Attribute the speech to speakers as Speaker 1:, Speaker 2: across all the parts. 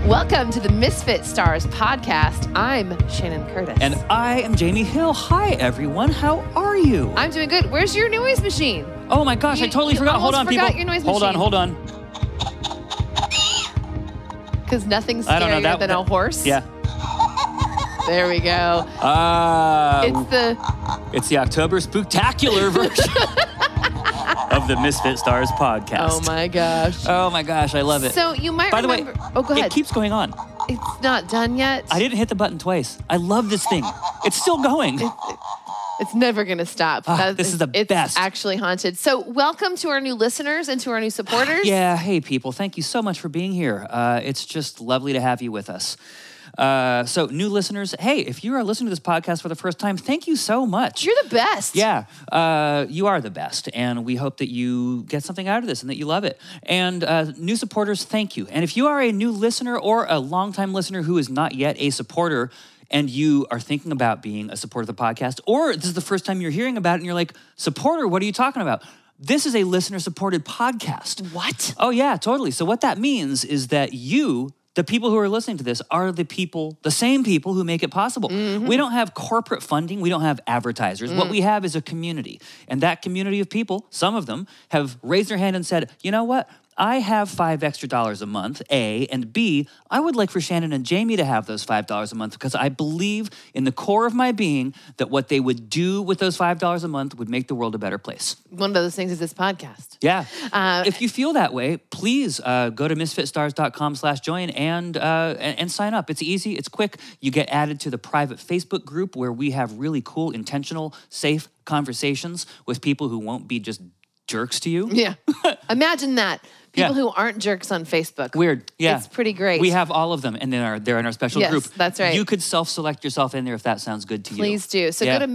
Speaker 1: Welcome to the Misfit Stars podcast. I'm Shannon Curtis.
Speaker 2: And I am Jamie Hill. Hi, everyone. How are you?
Speaker 1: I'm doing good. Where's your noise machine?
Speaker 2: Oh, my gosh. I totally forgot. Hold on, people.
Speaker 1: Your noise
Speaker 2: hold
Speaker 1: machine.
Speaker 2: on.
Speaker 1: Because nothing's scarier than a horse?
Speaker 2: Yeah.
Speaker 1: There we go.
Speaker 2: It's the October Spooktacular version of the Misfit Stars podcast.
Speaker 1: Oh, my gosh.
Speaker 2: Oh, my gosh. I love it.
Speaker 1: So you might
Speaker 2: By
Speaker 1: remember...
Speaker 2: the way,
Speaker 1: go ahead.
Speaker 2: it keeps going on.
Speaker 1: It's not done yet.
Speaker 2: I didn't hit the button twice. I love this thing. It's still going.
Speaker 1: It's never going to stop.
Speaker 2: This is the best.
Speaker 1: It's actually haunted. So welcome to our new listeners and to our new supporters.
Speaker 2: Yeah. Hey, people. Thank you so much for being here. It's just lovely to have you with us. So new listeners, hey, if you are listening to this podcast for the first time, thank you so much.
Speaker 1: You're the best.
Speaker 2: Yeah, you are the best. And we hope that you get something out of this and that you love it. And new supporters, thank you. And if you are a new listener or a longtime listener who is not yet a supporter and you are thinking about being a supporter of the podcast, or this is the first time you're hearing about it and you're like, supporter, what are you talking about? This is a listener-supported podcast.
Speaker 1: What?
Speaker 2: Oh, yeah, totally. So what that means is that you... the people who are listening to this are the same people who make it possible. Mm-hmm. We don't have corporate funding. We don't have advertisers. What we have is a community. And that community of people, some of them, have raised their hand and said, you know what? I have $5 extra a month, A, and B, I would like for Shannon and Jamie to have those $5 a month because I believe in the core of my being that what they would do with those $5 a month would make the world a better place.
Speaker 1: One of those things is this podcast.
Speaker 2: Yeah. If you feel that way, please go to misfitstars.com/join and sign up. It's easy. It's quick. You get added to the private Facebook group where we have really cool, intentional, safe conversations with people who won't be just jerks to you.
Speaker 1: Yeah. Imagine that. People who aren't jerks on Facebook.
Speaker 2: Weird. Yeah.
Speaker 1: It's pretty great.
Speaker 2: We have all of them, and they're in our special group.
Speaker 1: Yes, that's right.
Speaker 2: You could self-select yourself in there if that sounds good to you.
Speaker 1: Please do. So go to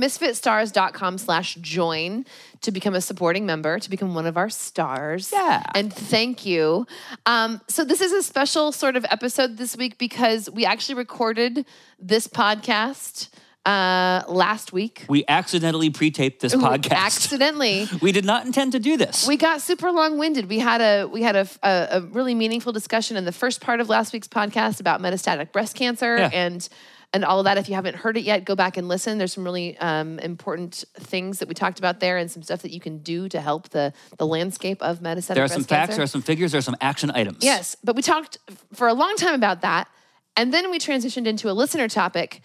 Speaker 1: misfitstars.com/join to become a supporting member, to become one of our stars.
Speaker 2: Yeah.
Speaker 1: And thank you. So this is a special sort of episode this week because we actually recorded this podcast last week.
Speaker 2: We accidentally pre-taped this podcast.
Speaker 1: Accidentally.
Speaker 2: We did not intend to do this.
Speaker 1: We got super long-winded. We had a really meaningful discussion in the first part of last week's podcast about metastatic breast cancer and all of that. If you haven't heard it yet, go back and listen. There's some really important things that we talked about there and some stuff that you can do to help the landscape of metastatic breast cancer.
Speaker 2: There are some facts, there are some figures, there are some action items.
Speaker 1: Yes, but we talked for a long time about that. And then we transitioned into a listener topic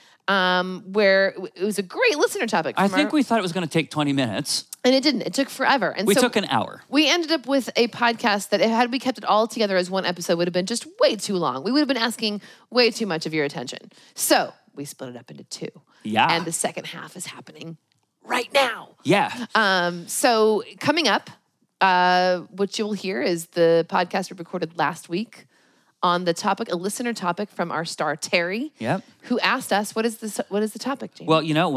Speaker 1: where it was a great listener topic.
Speaker 2: I think we thought it was going to take 20 minutes.
Speaker 1: And it didn't. It took forever. And
Speaker 2: we took an hour.
Speaker 1: We ended up with a podcast that had we kept it all together as one episode would have been just way too long. We would have been asking way too much of your attention. So we split it up into two.
Speaker 2: Yeah.
Speaker 1: And the second half is happening right now.
Speaker 2: Yeah.
Speaker 1: So coming up, what you'll hear is the podcast we recorded last week on the topic, a listener topic from our star Terry, who asked us, "What is the topic, Jamie?"
Speaker 2: Well, you know,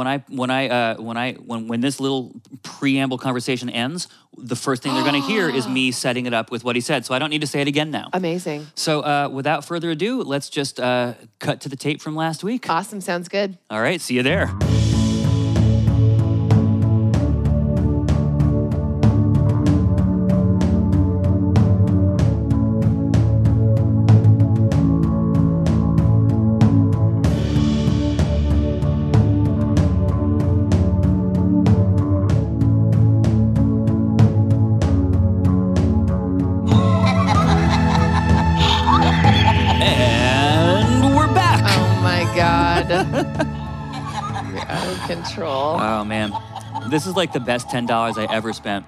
Speaker 2: when this little preamble conversation ends, the first thing they're going to hear is me setting it up with what he said. So I don't need to say it again now.
Speaker 1: Amazing.
Speaker 2: So without further ado, let's just cut to the tape from last week.
Speaker 1: Awesome. Sounds good.
Speaker 2: All right. See you there.
Speaker 1: You're out of control.
Speaker 2: Oh, man. This is like the best $10 I ever spent.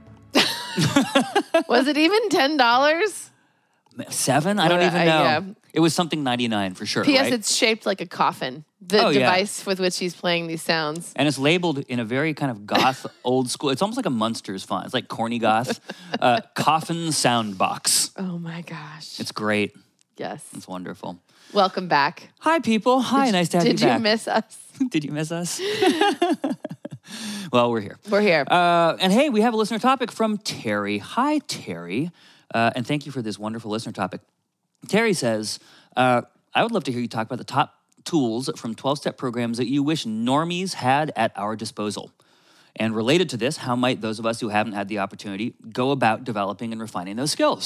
Speaker 1: Was it even $10?
Speaker 2: $7? I don't even know.
Speaker 1: Yeah.
Speaker 2: It was something 99 for sure,
Speaker 1: P.S.
Speaker 2: right?
Speaker 1: It's shaped like a coffin. The device with which he's playing these sounds.
Speaker 2: And it's labeled in a very kind of goth, old school. It's almost like a Munsters font. It's like corny goth. Coffin sound box.
Speaker 1: Oh, my gosh.
Speaker 2: It's great.
Speaker 1: Yes.
Speaker 2: It's wonderful.
Speaker 1: Welcome back.
Speaker 2: Hi, people. Hi, nice to have you back.
Speaker 1: Did you miss us?
Speaker 2: Did you miss us? Well, we're here.
Speaker 1: We're here.
Speaker 2: And hey, we have a listener topic from Terry. Hi, Terry. And thank you for this wonderful listener topic. Terry says, I would love to hear you talk about the top tools from 12-step programs that you wish normies had at our disposal. And related to this, how might those of us who haven't had the opportunity go about developing and refining those skills?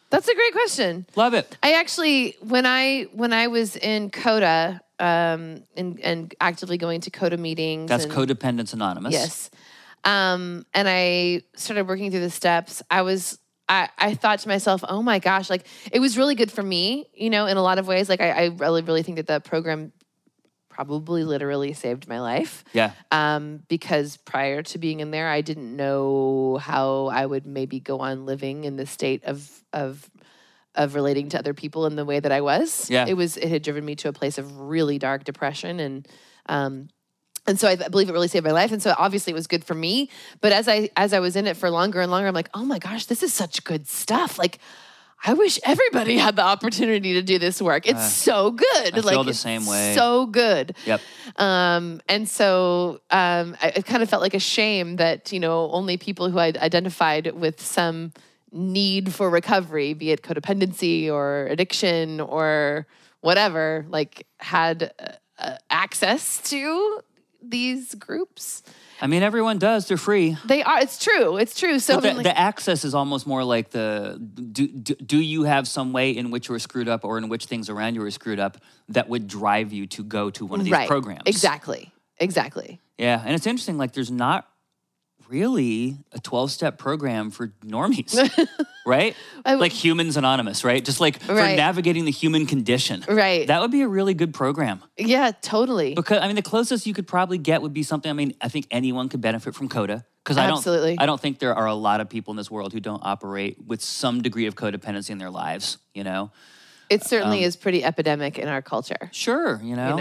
Speaker 1: That's a great question.
Speaker 2: Love it.
Speaker 1: I actually, when I was in CODA, and actively going to CODA meetings.
Speaker 2: That's Codependence Anonymous.
Speaker 1: Yes. And I started working through the steps. I thought to myself, oh my gosh, like it was really good for me, in a lot of ways. Like I really, really think that program probably literally saved my life.
Speaker 2: Yeah.
Speaker 1: Because prior to being in there, I didn't know how I would maybe go on living in the state of relating to other people in the way that I was.
Speaker 2: Yeah.
Speaker 1: It had driven me to a place of really dark depression, and so I believe it really saved my life. And so obviously it was good for me. But as I was in it for longer and longer, I'm like, oh my gosh, this is such good stuff. Like, I wish everybody had the opportunity to do this work. It's so good.
Speaker 2: I feel the same way.
Speaker 1: So good.
Speaker 2: Yep.
Speaker 1: And so I kind of felt like a shame that, only people who I identified with some need for recovery, be it codependency or addiction or whatever, like had access to these groups.
Speaker 2: I mean, everyone does. They're free.
Speaker 1: They are. It's true. It's true. So
Speaker 2: the access is almost more like do you have some way in which you were screwed up or in which things around you were screwed up that would drive you to go to one of these programs?
Speaker 1: Exactly.
Speaker 2: Yeah. And it's interesting, like there's not really a 12-step program for normies, right? Like Humans Anonymous, right? Just like for navigating the human condition.
Speaker 1: Right.
Speaker 2: That would be a really good program.
Speaker 1: Yeah, totally.
Speaker 2: Because, I mean, the closest you could probably get would be something, I mean, I think anyone could benefit from CODA. Because I don't think there are a lot of people in this world who don't operate with some degree of codependency in their lives,
Speaker 1: It certainly is pretty epidemic in our culture.
Speaker 2: Sure,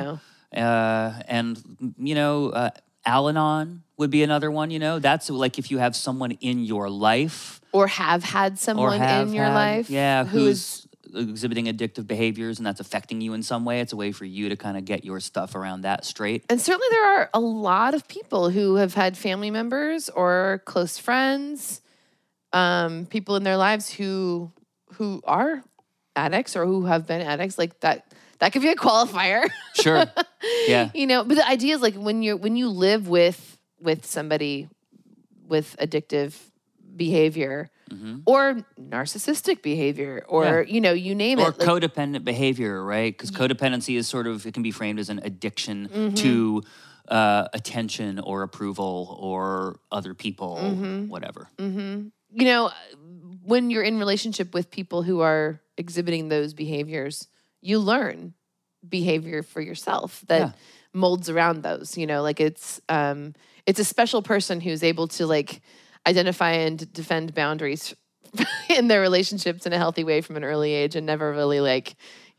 Speaker 2: Al-Anon would be another one, That's like if you have someone in your life.
Speaker 1: Or have had someone in your life.
Speaker 2: Yeah, who's exhibiting addictive behaviors and that's affecting you in some way. It's a way for you to kind of get your stuff around that straight.
Speaker 1: And certainly there are a lot of people who have had family members or close friends, people in their lives who are addicts or who have been addicts. Like that could be a qualifier.
Speaker 2: Sure. Yeah.
Speaker 1: But the idea is like when you live with somebody with addictive behavior or narcissistic behavior or, you name it.
Speaker 2: Or codependent behavior, right? Because codependency is it can be framed as an addiction to attention or approval or other people, whatever.
Speaker 1: When you're in relationship with people who are exhibiting those behaviors, you learn behavior for yourself that molds around those, like it's a special person who's able to like identify and defend boundaries in their relationships in a healthy way from an early age and never really like,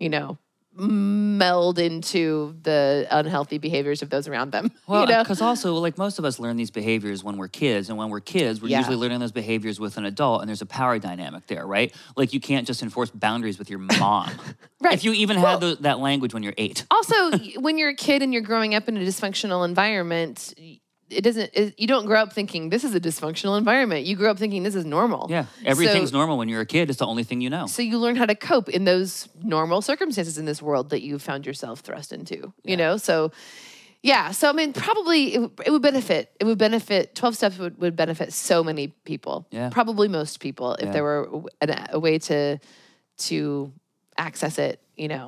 Speaker 1: meld into the unhealthy behaviors of those around them.
Speaker 2: Well, because also like most of us learn these behaviors when we're kids, and when we're kids, we're usually learning those behaviors with an adult, and there's a power dynamic there, right? Like you can't just enforce boundaries with your mom.
Speaker 1: Right.
Speaker 2: If you even had that language when you're 8.
Speaker 1: Also, when you're a kid and you're growing up in a dysfunctional environment, you don't grow up thinking this is a dysfunctional environment. You grow up thinking this is normal.
Speaker 2: Yeah. Everything's normal when you're a kid. It's the only thing you know.
Speaker 1: So you learn how to cope in those normal circumstances in this world that you found yourself thrust into, So, yeah. So, I mean, probably it would benefit. 12 steps would benefit so many people.
Speaker 2: Yeah.
Speaker 1: Probably most people if there were a way to access it,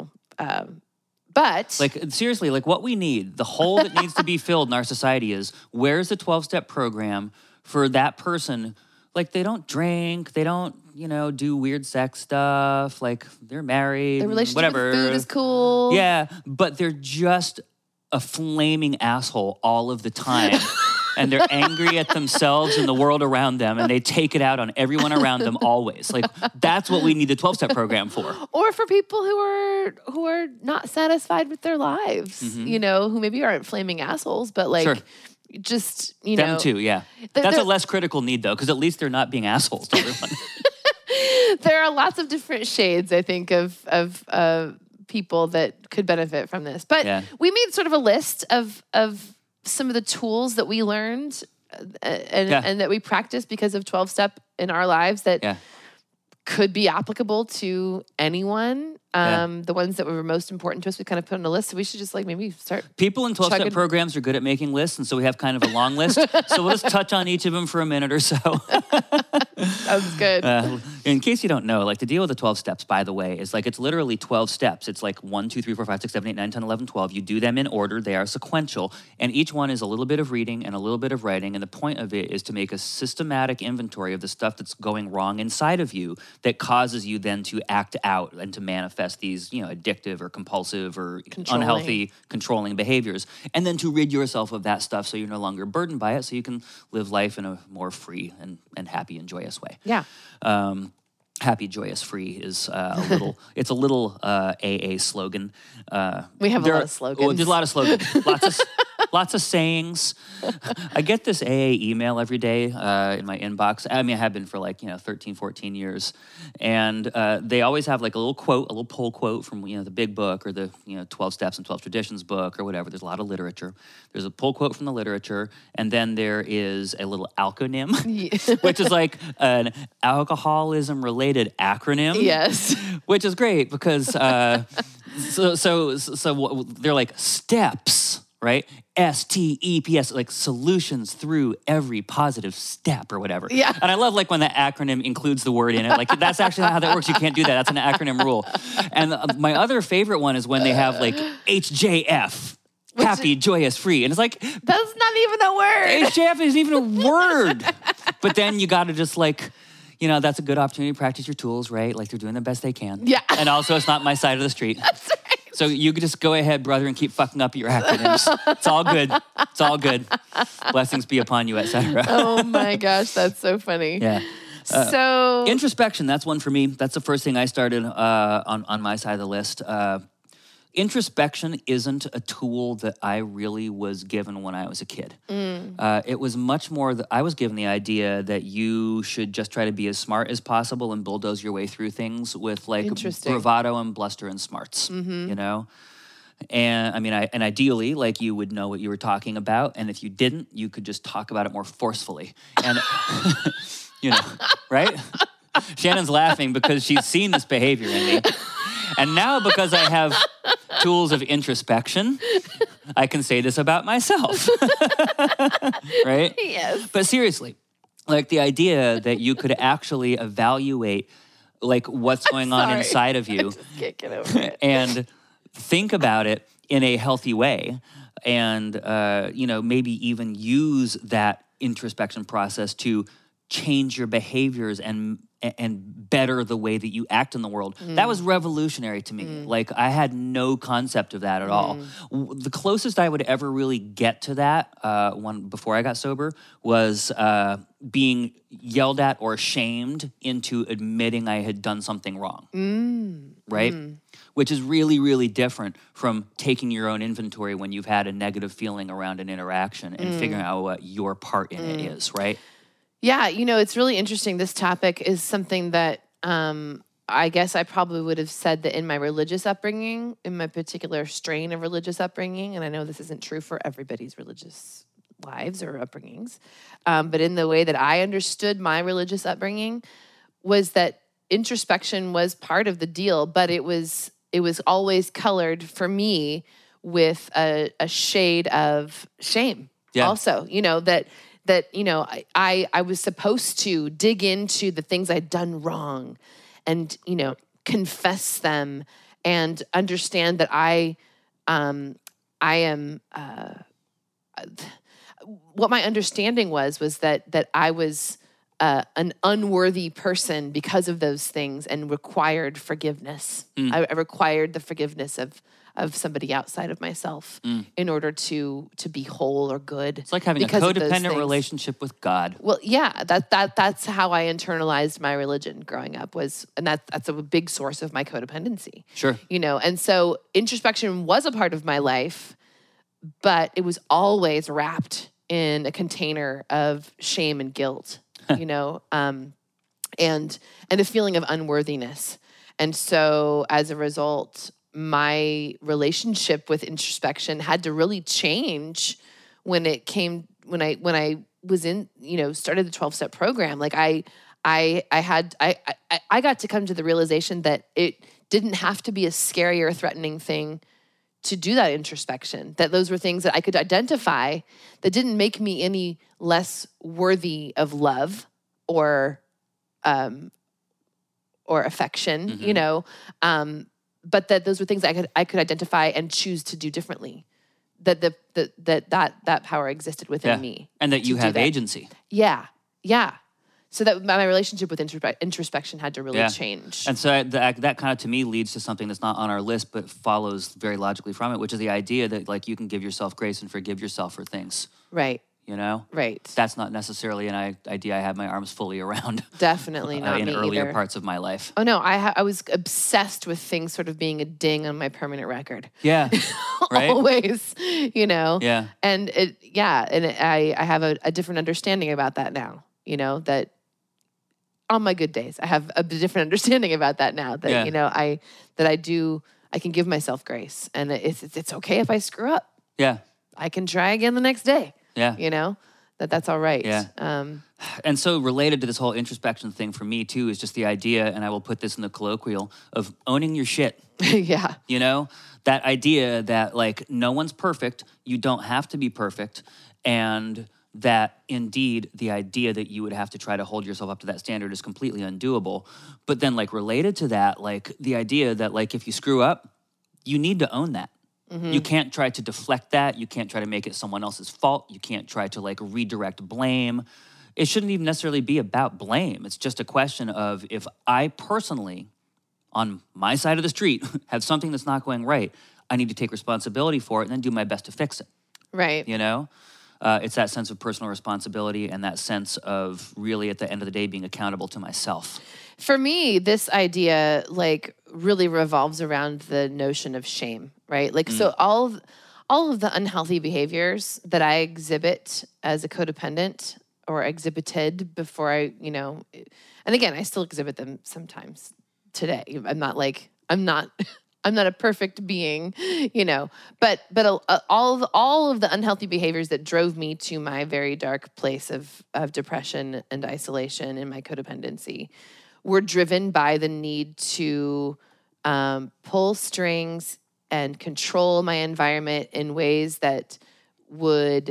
Speaker 1: But
Speaker 2: like seriously, like what we need, the hole that needs to be filled in our society is where's the 12-step program for that person? Like they don't drink, they don't, do weird sex stuff. Like they're married,
Speaker 1: their relationship
Speaker 2: whatever.
Speaker 1: with food is cool.
Speaker 2: Yeah, but they're just a flaming asshole all of the time. And they're angry at themselves and the world around them, and they take it out on everyone around them always. Like that's what we need the 12-step program for.
Speaker 1: Or for people who are not satisfied with their lives, who maybe aren't flaming assholes, but like just
Speaker 2: them too. Yeah, that's a less critical need though, because at least they're not being assholes to everyone.
Speaker 1: There are lots of different shades, I think, of people that could benefit from this. But we made sort of a list of some of the tools that we learned and that we practiced because of 12-step in our lives that could be applicable to anyone The ones that were most important to us, we kind of put on a list. So we should just maybe start.
Speaker 2: People in 12-step programs are good at making lists, and so we have kind of a long list. So we'll just touch on each of them for a minute or so.
Speaker 1: Sounds good.
Speaker 2: In case you don't know, the deal with the 12 steps, by the way, is it's literally 12 steps. It's 1, 2, 3, 4, 5, 6, 7, 8, 9, 10, 11, 12. You do them in order. They are sequential. And each one is a little bit of reading and a little bit of writing. And the point of it is to make a systematic inventory of the stuff that's going wrong inside of you that causes you then to act out and to manifest these, addictive or compulsive or unhealthy controlling behaviors. And then to rid yourself of that stuff so you're no longer burdened by it, so you can live life in a more free and happy and joyous way.
Speaker 1: Yeah.
Speaker 2: Happy, joyous, free is it's a little AA slogan.
Speaker 1: We have a lot of slogans.
Speaker 2: There's a lot of slogans. Lots of sayings. I get this AA email every day in my inbox. I have been for 13, 14 years. And they always have a little quote, a little pull quote from, the big book or the, 12 Steps and 12 Traditions book or whatever. There's a lot of literature. There's a pull quote from the literature. And then there is a little alconym, which is an alcoholism-related acronym.
Speaker 1: Yes.
Speaker 2: Which is great because so they're steps. Right? STEPS, solutions through every positive step or whatever.
Speaker 1: Yeah.
Speaker 2: And I love when the acronym includes the word in it. That's actually not how that works. You can't do that. That's an acronym rule. And my other favorite one is when they have HJF. Happy, joyous, free. And it's
Speaker 1: that's not even a word.
Speaker 2: HJF isn't even a word. But then you got to just that's a good opportunity to practice your tools, right? They're doing the best they can.
Speaker 1: Yeah.
Speaker 2: And also it's not my side of the street.
Speaker 1: That's right.
Speaker 2: So you could just go ahead, brother, and keep fucking up your acronyms. It's all good. It's all good. Blessings be upon you, etc.
Speaker 1: Oh my gosh, that's so funny.
Speaker 2: Yeah.
Speaker 1: So
Speaker 2: introspection, that's one for me. That's the first thing I started on my side of the list. Introspection isn't a tool that I really was given when I was a kid. It was much more that I was given the idea that you should just try to be as smart as possible and bulldoze your way through things with bravado and bluster and smarts, And ideally, you would know what you were talking about, and if you didn't, you could just talk about it more forcefully. And right? Shannon's laughing because she's seen this behavior in me. And now because I have tools of introspection, I can say this about myself. Right?
Speaker 1: Yes.
Speaker 2: But seriously, the idea that you could actually evaluate what's going on inside of you
Speaker 1: I just can't get over it.
Speaker 2: and think about it in a healthy way and maybe even use that introspection process to change your behaviors and better the way that you act in the world. That was revolutionary to me. I had no concept of that at all. The closest I would ever really get to that before I got sober was being yelled at or shamed into admitting I had done something wrong. Right? Which is really, really different from taking your own inventory when you've had a negative feeling around an interaction and figuring out what your part in it is, right?
Speaker 1: Yeah, it's really interesting. This topic is something that I guess I probably would have said that in my religious upbringing, in my particular strain of religious upbringing, and I know this isn't true for everybody's religious lives or upbringings, but in the way that I understood my religious upbringing was that introspection was part of the deal, but it was always colored for me with a shade of shame. Yeah. Also, that I was supposed to dig into the things I'd done wrong and, confess them and understand that I am, what my understanding was that I was an unworthy person because of those things and required forgiveness. I required the forgiveness of somebody outside of myself in order to be whole or good.
Speaker 2: It's like having a codependent relationship with God.
Speaker 1: Well, yeah, that's how I internalized my religion growing up and that's a big source of my codependency.
Speaker 2: Sure.
Speaker 1: And so introspection was a part of my life, but it was always wrapped in a container of shame and guilt, and a feeling of unworthiness. And so as a result, my relationship with introspection had to really change when I was in, started the 12-step program. I got to come to the realization that it didn't have to be a scary or threatening thing to do that introspection, that those were things that I could identify that didn't make me any less worthy of love or affection,
Speaker 2: Mm-hmm.
Speaker 1: you know, but that those were things I could identify and choose to do differently. That power existed within me,
Speaker 2: and that you
Speaker 1: to do
Speaker 2: have
Speaker 1: that.
Speaker 2: agency.
Speaker 1: Yeah. So that my relationship with introspection had to really change.
Speaker 2: And so that kind of, to me, leads to something that's not on our list, but follows very logically from it, which is the idea that, like, you can give yourself grace and forgive yourself for things.
Speaker 1: Right.
Speaker 2: You know?
Speaker 1: Right.
Speaker 2: That's not necessarily an idea I have my arms fully around.
Speaker 1: Definitely not
Speaker 2: in
Speaker 1: me
Speaker 2: earlier
Speaker 1: either.
Speaker 2: parts of my life.
Speaker 1: Oh no, I was obsessed with things sort of being a ding on my permanent record.
Speaker 2: Yeah. Right?
Speaker 1: Always, you know?
Speaker 2: Yeah.
Speaker 1: And I have a different understanding about that now, you know, that on my good days, I have a different understanding about that now, that, you know, I can give myself grace, and it's okay if I screw up.
Speaker 2: Yeah.
Speaker 1: I can try again the next day.
Speaker 2: Yeah.
Speaker 1: You know, that's all right.
Speaker 2: Yeah. And so related to this whole introspection thing for me too is just the idea, and I will put this in the colloquial, of owning your shit.
Speaker 1: Yeah.
Speaker 2: You know, that idea that, like, no one's perfect, you don't have to be perfect, and that indeed the idea that you would have to try to hold yourself up to that standard is completely undoable. But then, like, related to that, like, the idea that, like, if you screw up, you need to own that. Mm-hmm. You can't try to deflect that. You can't try to make it someone else's fault. You can't try to, like, redirect blame. It shouldn't even necessarily be about blame. It's just a question of, if I personally, on my side of the street, have something that's not going right, I need to take responsibility for it and then do my best to fix it.
Speaker 1: Right.
Speaker 2: You know? It's that sense of personal responsibility and that sense of really, at the end of the day, being accountable to myself.
Speaker 1: For me, this idea, like, really revolves around the notion of shame, right? Like, so all of the unhealthy behaviors that I exhibit as a codependent, or exhibited before I, you know, and again, I still exhibit them sometimes today. I'm not a perfect being, you know, but all of the unhealthy behaviors that drove me to my very dark place of depression and isolation in my codependency were driven by the need to pull strings and control my environment in ways that would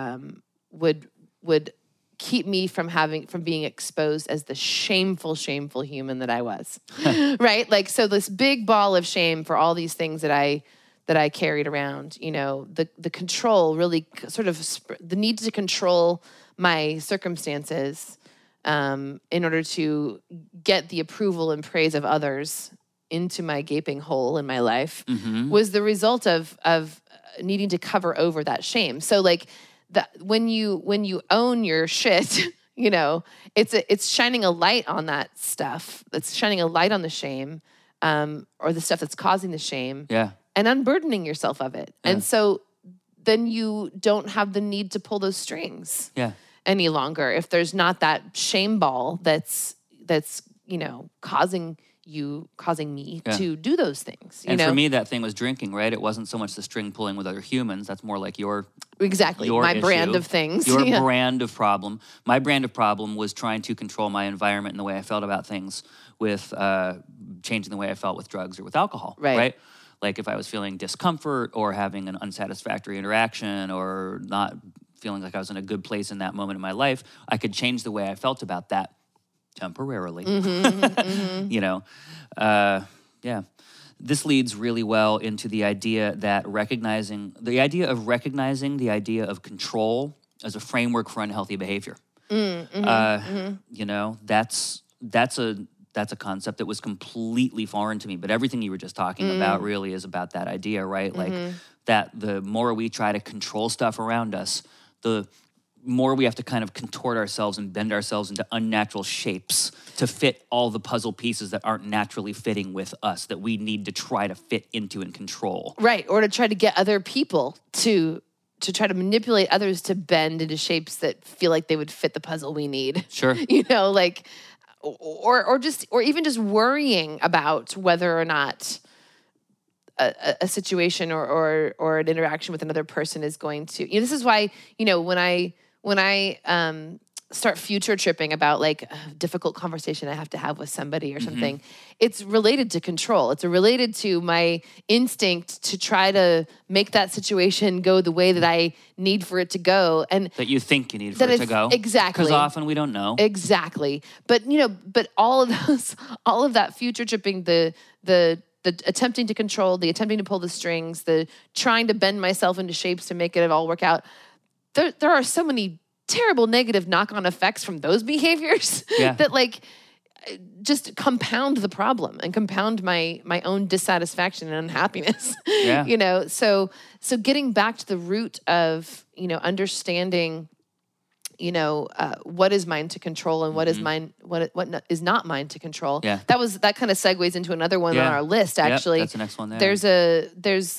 Speaker 1: keep me from being exposed as the shameful human that I was. Right? Like, so this big ball of shame for all these things that I carried around, you know, the control, really sort of the need to control my circumstances in order to get the approval and praise of others into my gaping hole in my life, was the result of needing to cover over that shame. So, like, when you own your shit, you know, it's shining a light on that stuff. It's shining a light on the shame, or the stuff that's causing the shame.
Speaker 2: Yeah.
Speaker 1: And unburdening yourself of it.
Speaker 2: Yeah.
Speaker 1: And so then you don't have the need to pull those strings any longer, if there's not that shame ball that's you know, causing me to do those things. You
Speaker 2: and
Speaker 1: know?
Speaker 2: For me, that thing was drinking, right? It wasn't so much the string pulling with other humans. That's more like your
Speaker 1: my
Speaker 2: issue,
Speaker 1: brand of things.
Speaker 2: Your brand of problem. My brand of problem was trying to control my environment and the way I felt about things with changing the way I felt with drugs or with alcohol. Right? Like, if I was feeling discomfort or having an unsatisfactory interaction or not feeling like I was in a good place in that moment in my life, I could change the way I felt about that temporarily. You know? Yeah. This leads really well into the idea that recognizing the idea of control as a framework for unhealthy behavior. You know, that's a concept that was completely foreign to me. But everything you were just talking about really is about that idea, right? Like, that the more we try to control stuff around us, the more we have to kind of contort ourselves and bend ourselves into unnatural shapes to fit all the puzzle pieces that aren't naturally fitting with us, that we need to try to fit into and control.
Speaker 1: Right, or to try to get other people to try to manipulate others to bend into shapes that feel like they would fit the puzzle we need.
Speaker 2: Sure.
Speaker 1: You know, like, or even just worrying about whether or not a situation or an interaction with another person is going to, you know, this is why, you know, when I start future tripping about like a difficult conversation I have to have with somebody or something, it's related to control. It's related to my instinct to try to make that situation go the way that I need for it to go. And
Speaker 2: that you think you need for it to go.
Speaker 1: Exactly.
Speaker 2: Because often we don't know.
Speaker 1: Exactly. But, but all of that future tripping, the attempting to control, the attempting to pull the strings, the trying to bend myself into shapes to make it all work out. There are so many terrible negative knock-on effects from those behaviors that like just compound the problem and compound my own dissatisfaction and unhappiness.
Speaker 2: Yeah.
Speaker 1: So getting back to the root of, understanding, what is mine to control and what is mine, what is not mine to control.
Speaker 2: Yeah.
Speaker 1: That kind of segues into another one on our list, actually.
Speaker 2: That's the next one there.
Speaker 1: There's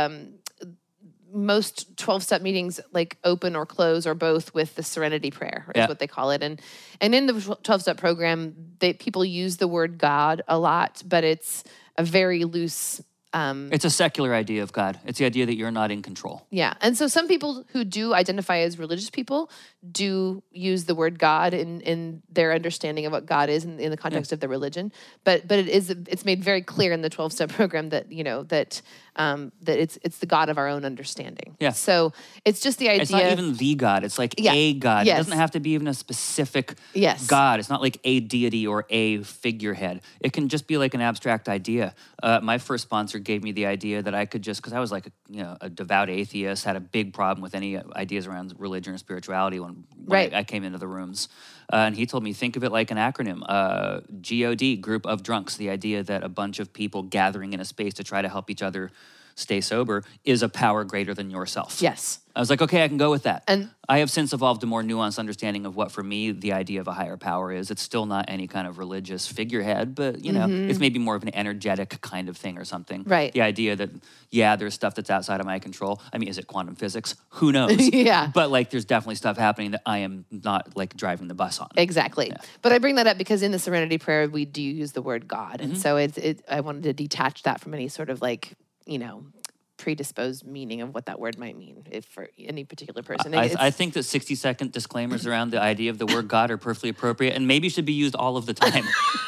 Speaker 1: most 12-step meetings like open or close or both with the Serenity Prayer is what they call it. And in the 12-step program, people use the word God a lot, but it's a very loose...
Speaker 2: it's a secular idea of God. It's the idea that you're not in control.
Speaker 1: Yeah. And so some people who do identify as religious people do use the word God in their understanding of what God is in the context of the religion. But it's made very clear in the 12-step program that, that it's the God of our own understanding.
Speaker 2: Yeah.
Speaker 1: So it's just the idea.
Speaker 2: It's not even the God. It's like a God.
Speaker 1: Yes.
Speaker 2: It doesn't have to be even a specific
Speaker 1: God.
Speaker 2: It's not like a deity or a figurehead. It can just be like an abstract idea. My first sponsor gave me the idea that I could just, because I was like a devout atheist, had a big problem with any ideas around religion or spirituality when I came into the rooms. And he told me, think of it like an acronym, GOD, Group of Drunks. The idea that a bunch of people gathering in a space to try to help each other stay sober is a power greater than yourself.
Speaker 1: Yes.
Speaker 2: I was like, okay, I can go with that.
Speaker 1: And
Speaker 2: I have since evolved a more nuanced understanding of what, for me, the idea of a higher power is. It's still not any kind of religious figurehead, but, it's maybe more of an energetic kind of thing or something.
Speaker 1: Right.
Speaker 2: The idea that, there's stuff that's outside of my control. I mean, is it quantum physics? Who knows? But, like, there's definitely stuff happening that I am not, like, driving the bus on.
Speaker 1: Exactly.
Speaker 2: Yeah.
Speaker 1: But I bring that up because in the Serenity Prayer, we do use the word God. And so I wanted to detach that from any sort of, like, predisposed meaning of what that word might mean for any particular person.
Speaker 2: I think that 60-second disclaimers around the idea of the word God are perfectly appropriate and maybe should be used all of the time.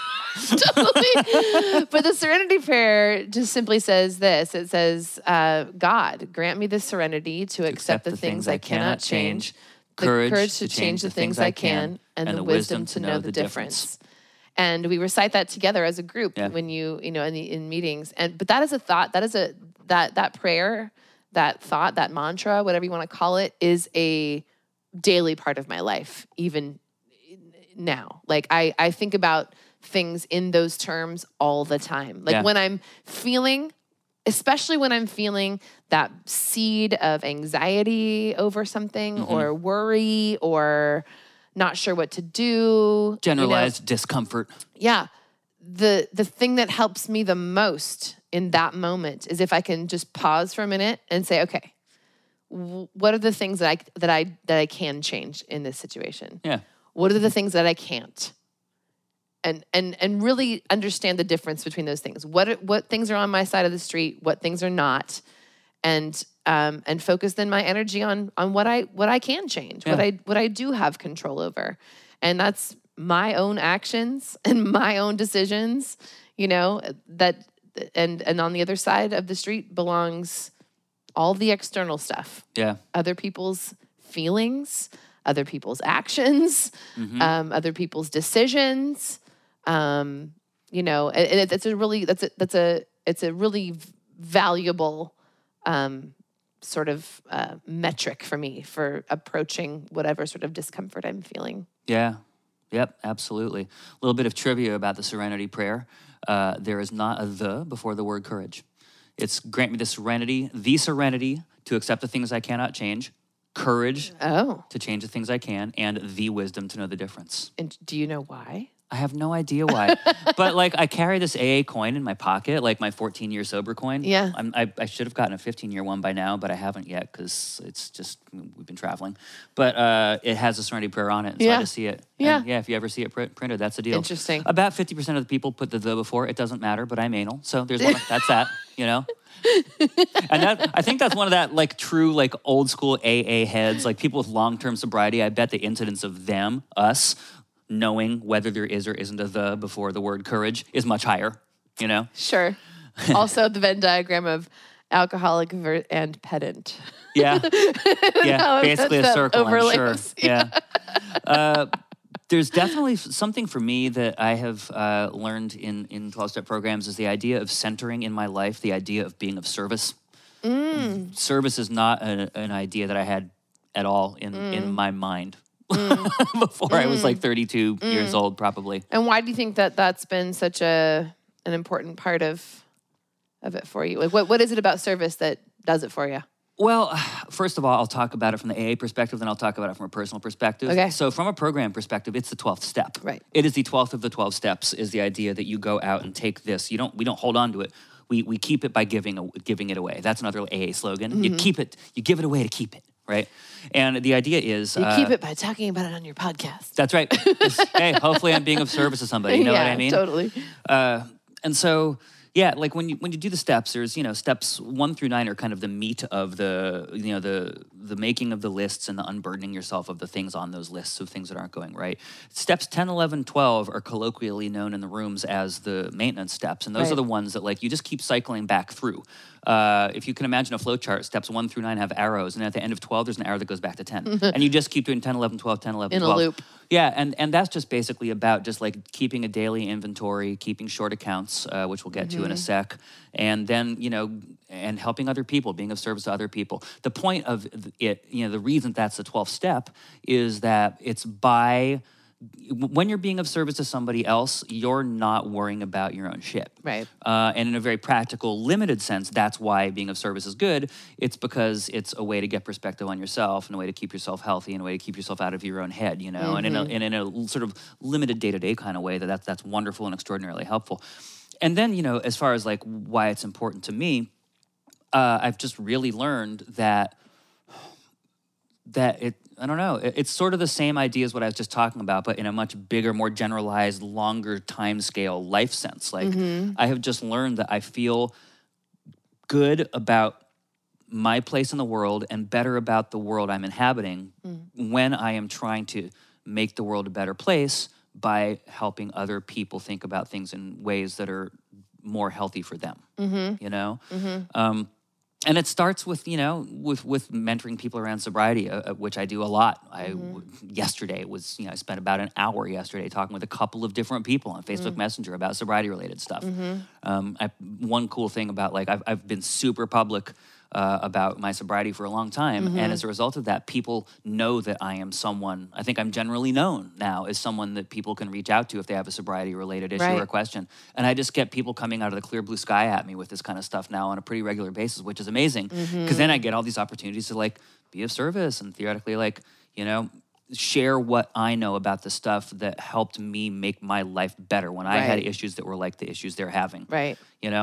Speaker 1: Totally. But the Serenity Prayer just simply says this. It says, God, grant me the serenity to accept the things I cannot change, the courage to change the things I can, and the wisdom to know the difference. And we recite that together as a group when in meetings. But that is a thought. That is that prayer, that thought, that mantra, whatever you want to call it, is a daily part of my life, even now. Like I think about things in those terms all the time. Like when I'm feeling, especially when I'm feeling that seed of anxiety over something or worry or not sure what to do.
Speaker 2: Generalized discomfort.
Speaker 1: Yeah. The thing that helps me the most in that moment is if I can just pause for a minute and say, okay, what are the things that I can change in this situation?
Speaker 2: Yeah.
Speaker 1: What are the things that I can't? And really understand the difference between those things. What things are on my side of the street? What things are not? And focus then my energy on what I can change, what I do have control over, and that's my own actions and my own decisions. That and on the other side of the street belongs all the external stuff. Yeah, other people's feelings, other people's actions, other people's decisions. And it's a really valuable sort of metric for me for approaching whatever sort of discomfort I'm feeling.
Speaker 2: Yeah. Yep, absolutely. A little bit of trivia about the Serenity Prayer. There is not a "the" before the word courage. It's grant me the serenity to accept the things I cannot change, courage to change the things I can, and the wisdom to know the difference.
Speaker 1: And do you know why?
Speaker 2: I have no idea why. But, like, I carry this AA coin in my pocket, like my 14-year sober coin.
Speaker 1: Yeah.
Speaker 2: I should have gotten a 15-year one by now, but I haven't yet because it's just, we've been traveling. But it has a Serenity Prayer on it, and so I just see it.
Speaker 1: Yeah.
Speaker 2: And if you ever see it printed, that's the deal.
Speaker 1: Interesting.
Speaker 2: About 50% of the people put the before. It doesn't matter, but I'm anal. So there's one. That's that, And I think that's one of that like true like old school AA heads, like people with long-term sobriety. I bet the incidence of us knowing whether there is or isn't a the before the word courage is much higher, you know?
Speaker 1: Sure. Also the Venn diagram of alcoholic and pedant.
Speaker 2: Yeah. Yeah, basically a circle, I'm sure. Yeah. There's definitely something for me that I have learned in 12-step programs is the idea of centering in my life, the idea of being of service. Service is not an idea that I had at all in my mind before I was like 32 years old, probably.
Speaker 1: And why do you think that that's been such an important part of it for you? Like, what is it about service that does it for you?
Speaker 2: Well, first of all, I'll talk about it from the AA perspective, then I'll talk about it from a personal perspective.
Speaker 1: Okay.
Speaker 2: So from a program perspective, it's the 12th step.
Speaker 1: Right.
Speaker 2: It is the 12th of the 12 steps is the idea that you go out and take this. We don't hold on to it. We keep it by giving it away. That's another AA slogan. You keep it, you give it away to keep it, right? And the idea is...
Speaker 1: You keep it by talking about it on your podcast.
Speaker 2: That's right. Hey, hopefully I'm being of service to somebody. You know what I mean?
Speaker 1: Totally.
Speaker 2: And so... Yeah, like when you do the steps, there's steps 1 through 9 are kind of the meat of the making of the lists and the unburdening yourself of the things on those lists of things that aren't going right. Steps 10, 11, 12 are colloquially known in the rooms as the maintenance steps, and those are the ones that like you just keep cycling back through. If you can imagine a flow chart, steps 1 through 9 have arrows, and at the end of 12, there's an arrow that goes back to 10, and you just keep doing 10, 11, 12, 10, 11, 12.
Speaker 1: In a loop.
Speaker 2: Yeah, and that's just basically about just like keeping a daily inventory, keeping short accounts, which we'll get to in a sec, and then, and helping other people, being of service to other people. The point of it, the reason that's the 12th step is that it's when you're being of service to somebody else, you're not worrying about your own shit.
Speaker 1: Right.
Speaker 2: And in a very practical, limited sense, that's why being of service is good. It's because it's a way to get perspective on yourself and a way to keep yourself healthy and a way to keep yourself out of your own head, and in a sort of limited day-to-day kind of way that's wonderful and extraordinarily helpful. And then, as far as like why it's important to me, I've just really learned that I don't know, it's sort of the same idea as what I was just talking about, but in a much bigger, more generalized, longer time scale life sense. Like I have just learned that I feel good about my place in the world and better about the world I'm inhabiting when I am trying to make the world a better place by helping other people think about things in ways that are more healthy for them, and it starts with, with mentoring people around sobriety, which I do a lot. Yesterday was, I spent about an hour yesterday talking with a couple of different people on Facebook Messenger about sobriety-related stuff. One cool thing about, like, I've been super public about my sobriety for a long time, and as a result of that, people know that I am someone, I think I'm generally known now as someone that people can reach out to if they have a sobriety-related issue or question. And I just get people coming out of the clear blue sky at me with this kind of stuff now on a pretty regular basis, which is amazing, because then I get all these opportunities to, like, be of service and theoretically, like, share what I know about the stuff that helped me make my life better when I had issues that were like the issues they're having.
Speaker 1: Right.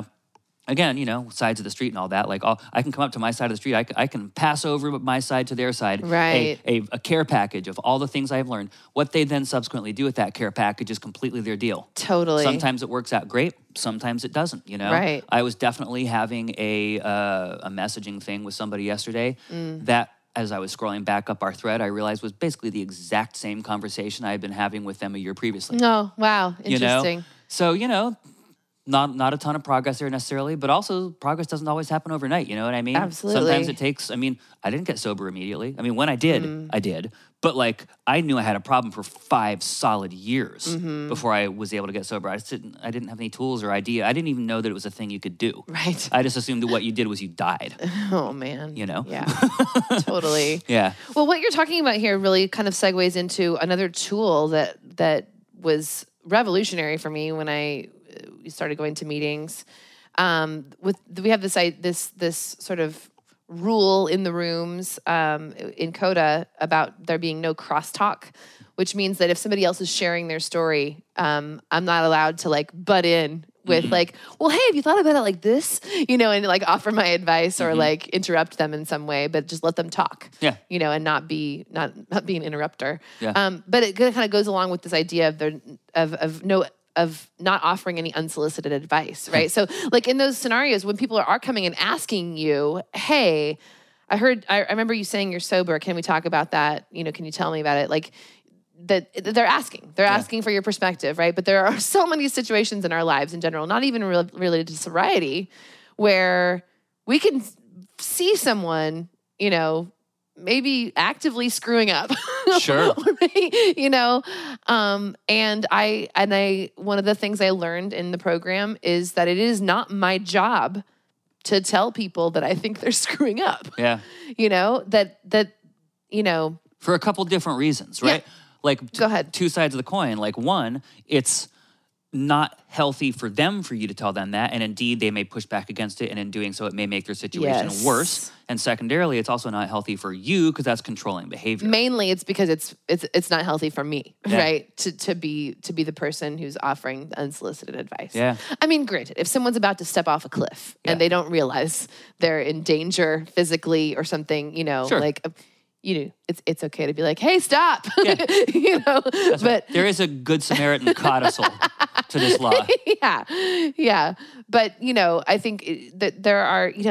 Speaker 2: Again, sides of the street and all that. Like, I can come up to my side of the street. I can pass over my side to their side.
Speaker 1: Right.
Speaker 2: A care package of all the things I've learned. What they then subsequently do with that care package is completely their deal.
Speaker 1: Totally.
Speaker 2: Sometimes it works out great. Sometimes it doesn't,
Speaker 1: Right.
Speaker 2: I was definitely having a messaging thing with somebody yesterday that, as I was scrolling back up our thread, I realized was basically the exact same conversation I had been having with them a year previously.
Speaker 1: Oh, wow. Interesting.
Speaker 2: So, not a ton of progress there necessarily, but also progress doesn't always happen overnight. You know what I mean?
Speaker 1: Absolutely.
Speaker 2: Sometimes it takes, I didn't get sober immediately. When I did, I did. But like, I knew I had a problem for 5 solid years before I was able to get sober. I didn't have any tools or idea. I didn't even know that it was a thing you could do.
Speaker 1: Right.
Speaker 2: I just assumed that what you did was you died.
Speaker 1: Oh, man.
Speaker 2: Yeah.
Speaker 1: Totally.
Speaker 2: Yeah.
Speaker 1: Well, what you're talking about here really kind of segues into another tool that was revolutionary for me when I started going to meetings. We have this sort of rule in the rooms in CODA about there being no crosstalk, which means that if somebody else is sharing their story, I'm not allowed to like butt in with like, well, hey, have you thought about it like this? And like offer my advice or like interrupt them in some way, but just let them talk.
Speaker 2: Yeah.
Speaker 1: And not be an interrupter.
Speaker 2: Yeah.
Speaker 1: But it kind of goes along with this idea of of not offering any unsolicited advice, right? So like in those scenarios when people are coming and asking you, hey, I remember you saying you're sober. Can we talk about that? You know, can you tell me about it? Like that they're asking for your perspective, right? But there are so many situations in our lives in general, not even related to sobriety, where we can see someone, you know, maybe actively screwing up.
Speaker 2: Sure.
Speaker 1: You know, and I one of the things I learned in the program is that it is not my job to tell people that I think they're screwing up.
Speaker 2: Yeah.
Speaker 1: You know, that you know,
Speaker 2: for a couple different reasons, right?
Speaker 1: Yeah.
Speaker 2: Like
Speaker 1: Go ahead.
Speaker 2: Two sides of the coin. Like one, it's not healthy for them for you to tell them that, and indeed they may push back against it, and in doing so it may make their situation worse. And secondarily, it's also not healthy for you because that's controlling behavior.
Speaker 1: Mainly it's because it's not healthy for me, right? To be the person who's offering unsolicited advice.
Speaker 2: Yeah.
Speaker 1: I mean, granted, if someone's about to step off a cliff and they don't realize they're in danger physically or something, you know, like you know, it's okay to be like, hey, stop.
Speaker 2: Yeah.
Speaker 1: You know,
Speaker 2: That's
Speaker 1: but
Speaker 2: there is a good Samaritan codicil to this law.
Speaker 1: Yeah. But, you know, I think that there are, you know,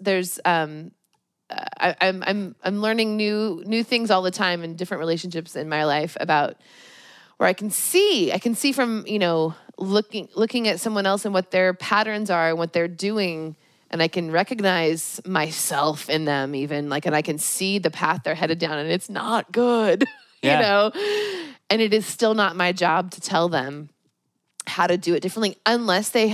Speaker 1: I'm learning new things all the time in different relationships in my life about where I can see from, you know, looking at someone else and what their patterns are and what they're doing, and I can recognize myself in them even, like, and I can see the path they're headed down, and it's not good, you know? And it is still not my job to tell them how to do it differently unless they've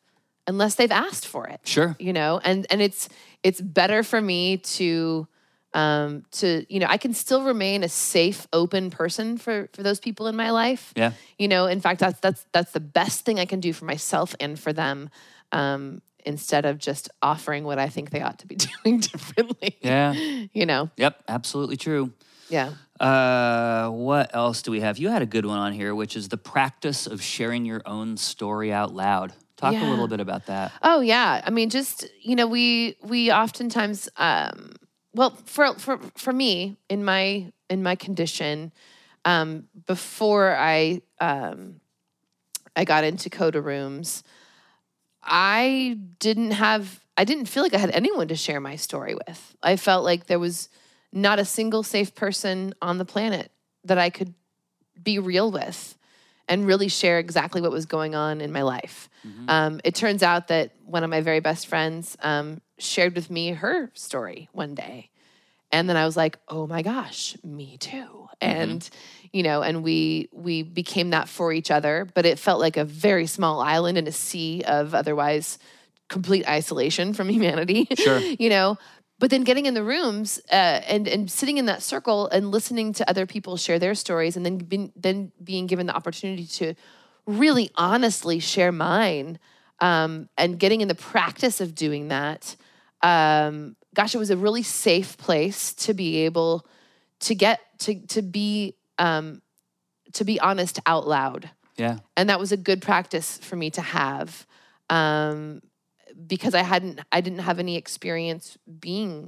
Speaker 1: asked for it.
Speaker 2: Sure.
Speaker 1: You know, and it's better for me to, you know, I can still remain a safe, open person for those people in my life.
Speaker 2: Yeah.
Speaker 1: You know, in fact, that's the best thing I can do for myself and for them. Instead of just offering what I think they ought to be doing differently.
Speaker 2: Yeah.
Speaker 1: You know?
Speaker 2: Yep, absolutely true.
Speaker 1: Yeah.
Speaker 2: What else do we have? You had a good one on here, which is the practice of sharing your own story out loud. Talk a little bit about that.
Speaker 1: Oh, yeah. I mean, just, you know, we oftentimes, well, for me, in my condition, before I got into Coda Rooms, I didn't feel like I had anyone to share my story with. I felt like there was not a single safe person on the planet that I could be real with and really share exactly what was going on in my life. Mm-hmm. It turns out that one of my very best friends shared with me her story one day. And then I was like, oh my gosh, me too. And, you know, and we became that for each other, but it felt like a very small island in a sea of otherwise complete isolation from humanity. Sure. You know, but then getting in the rooms and sitting in that circle and listening to other people share their stories, and then being given the opportunity to really honestly share mine, and getting in the practice of doing that. Gosh, it was a really safe place to be able to get to be honest out loud. Yeah. And that was a good practice for me to have, because I didn't have any experience being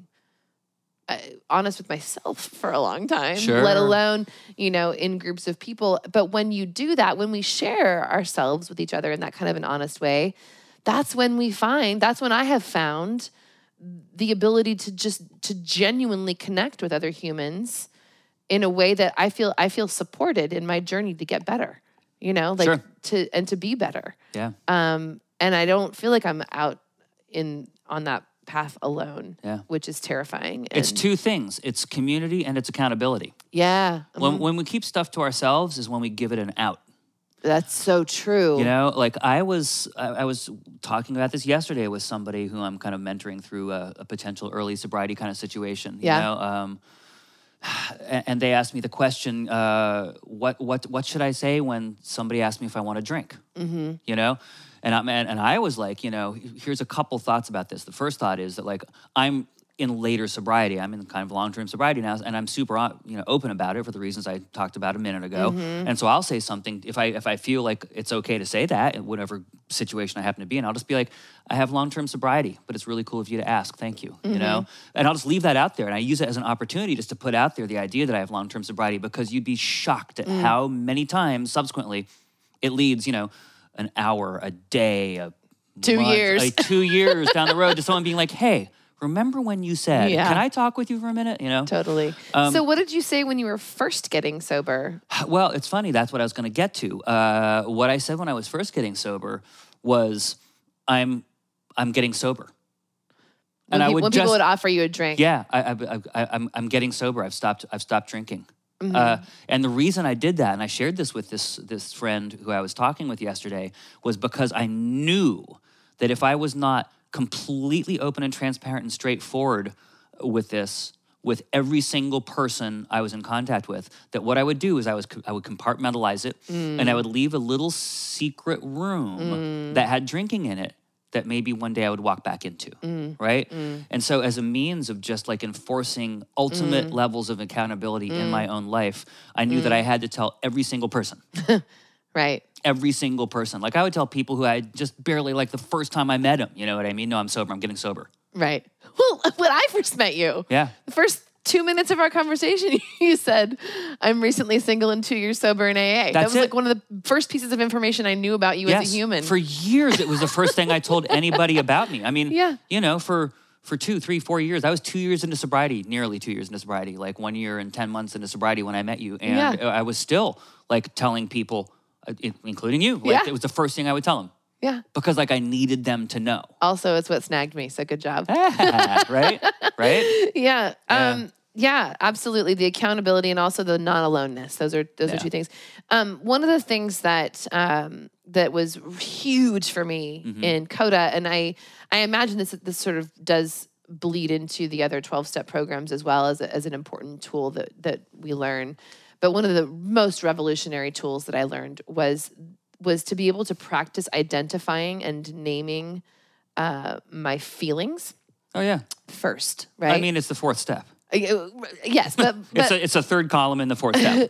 Speaker 1: honest with myself for a long time, let alone, you know, in groups of people. But when you do that, when we share ourselves with each other in that kind of an honest way, that's when I have found the ability to genuinely connect with other humans in a way that I feel supported in my journey to get better, you know, like to be better. Yeah. And I don't feel like I'm out on that path alone, which is terrifying.
Speaker 2: It's two things. It's community and it's accountability.
Speaker 1: Yeah.
Speaker 2: When we keep stuff to ourselves is when we give it an out.
Speaker 1: That's so true.
Speaker 2: You know, like I was talking about this yesterday with somebody who I'm kind of mentoring through a potential early sobriety kind of situation. You know? And they asked me the question, what should I say when somebody asks me if I want to drink? Mm-hmm. You know? And I was like, you know, here's a couple thoughts about this. The first thought is that, like, I'm in later sobriety. I'm in kind of long-term sobriety now, and I'm super, open about it for the reasons I talked about a minute ago. Mm-hmm. And so I'll say something if I feel like it's okay to say that in whatever situation I happen to be in. I'll just be like, I have long-term sobriety, but it's really cool of you to ask. Thank you. Mm-hmm. You know, and I'll just leave that out there, and I use it as an opportunity just to put out there the idea that I have long-term sobriety, because you'd be shocked at how many times subsequently it leads, an hour, a day, a
Speaker 1: 2
Speaker 2: month,
Speaker 1: years.
Speaker 2: like 2 years down the road to someone being like, hey, remember when you said,
Speaker 1: Yeah.
Speaker 2: can I talk with you for a minute?
Speaker 1: Totally. So what did you say when you were first getting sober?
Speaker 2: Well, it's funny. That's what I was going to get to. What I said when I was first getting sober was, I'm getting sober. And
Speaker 1: When people would offer you a drink.
Speaker 2: Yeah, I'm getting sober. I've stopped drinking. And the reason I did that, and I shared this with this friend who I was talking with yesterday, was because I knew that if I was not completely open and transparent and straightforward with this, with every single person I was in contact with, that what I would do is I would compartmentalize it, and I would leave a little secret room that had drinking in it that maybe one day I would walk back into, right? And so as a means of just like enforcing ultimate levels of accountability in my own life, I knew that I had to tell every single person.
Speaker 1: Right.
Speaker 2: Every single person. Like I would tell people who I just barely, like the first time I met them, you know what I mean? No, I'm sober, I'm getting sober.
Speaker 1: Right. Well, when I first met you,
Speaker 2: Yeah.
Speaker 1: the first 2 minutes of our conversation, you said, I'm recently single and 2 years sober in AA. That was like one of the first pieces of information I knew about you as a human.
Speaker 2: For years, it was the first thing I told anybody about me. I mean,
Speaker 1: Yeah.
Speaker 2: for 2, 3, 4 years, I was 2 years into sobriety, nearly 2 years into sobriety, like 1 year and 10 months into sobriety when I met you. And I was still like telling people, including you, like it was the first thing I would tell them.
Speaker 1: Yeah.
Speaker 2: Because like I needed them to know.
Speaker 1: Also, it's what snagged me. So good job.
Speaker 2: Right? Right?
Speaker 1: Yeah. Yeah, absolutely. The accountability and also the non-aloneness. Those are two things. One of the things that that was huge for me in CODA, and I imagine this sort of does bleed into the other 12-step programs as well as an important tool that we learn. But one of the most revolutionary tools that I learned was to be able to practice identifying and naming my feelings.
Speaker 2: Oh yeah.
Speaker 1: First, right?
Speaker 2: I mean, it's the fourth step.
Speaker 1: Yes, but
Speaker 2: it's a third column in the fourth step.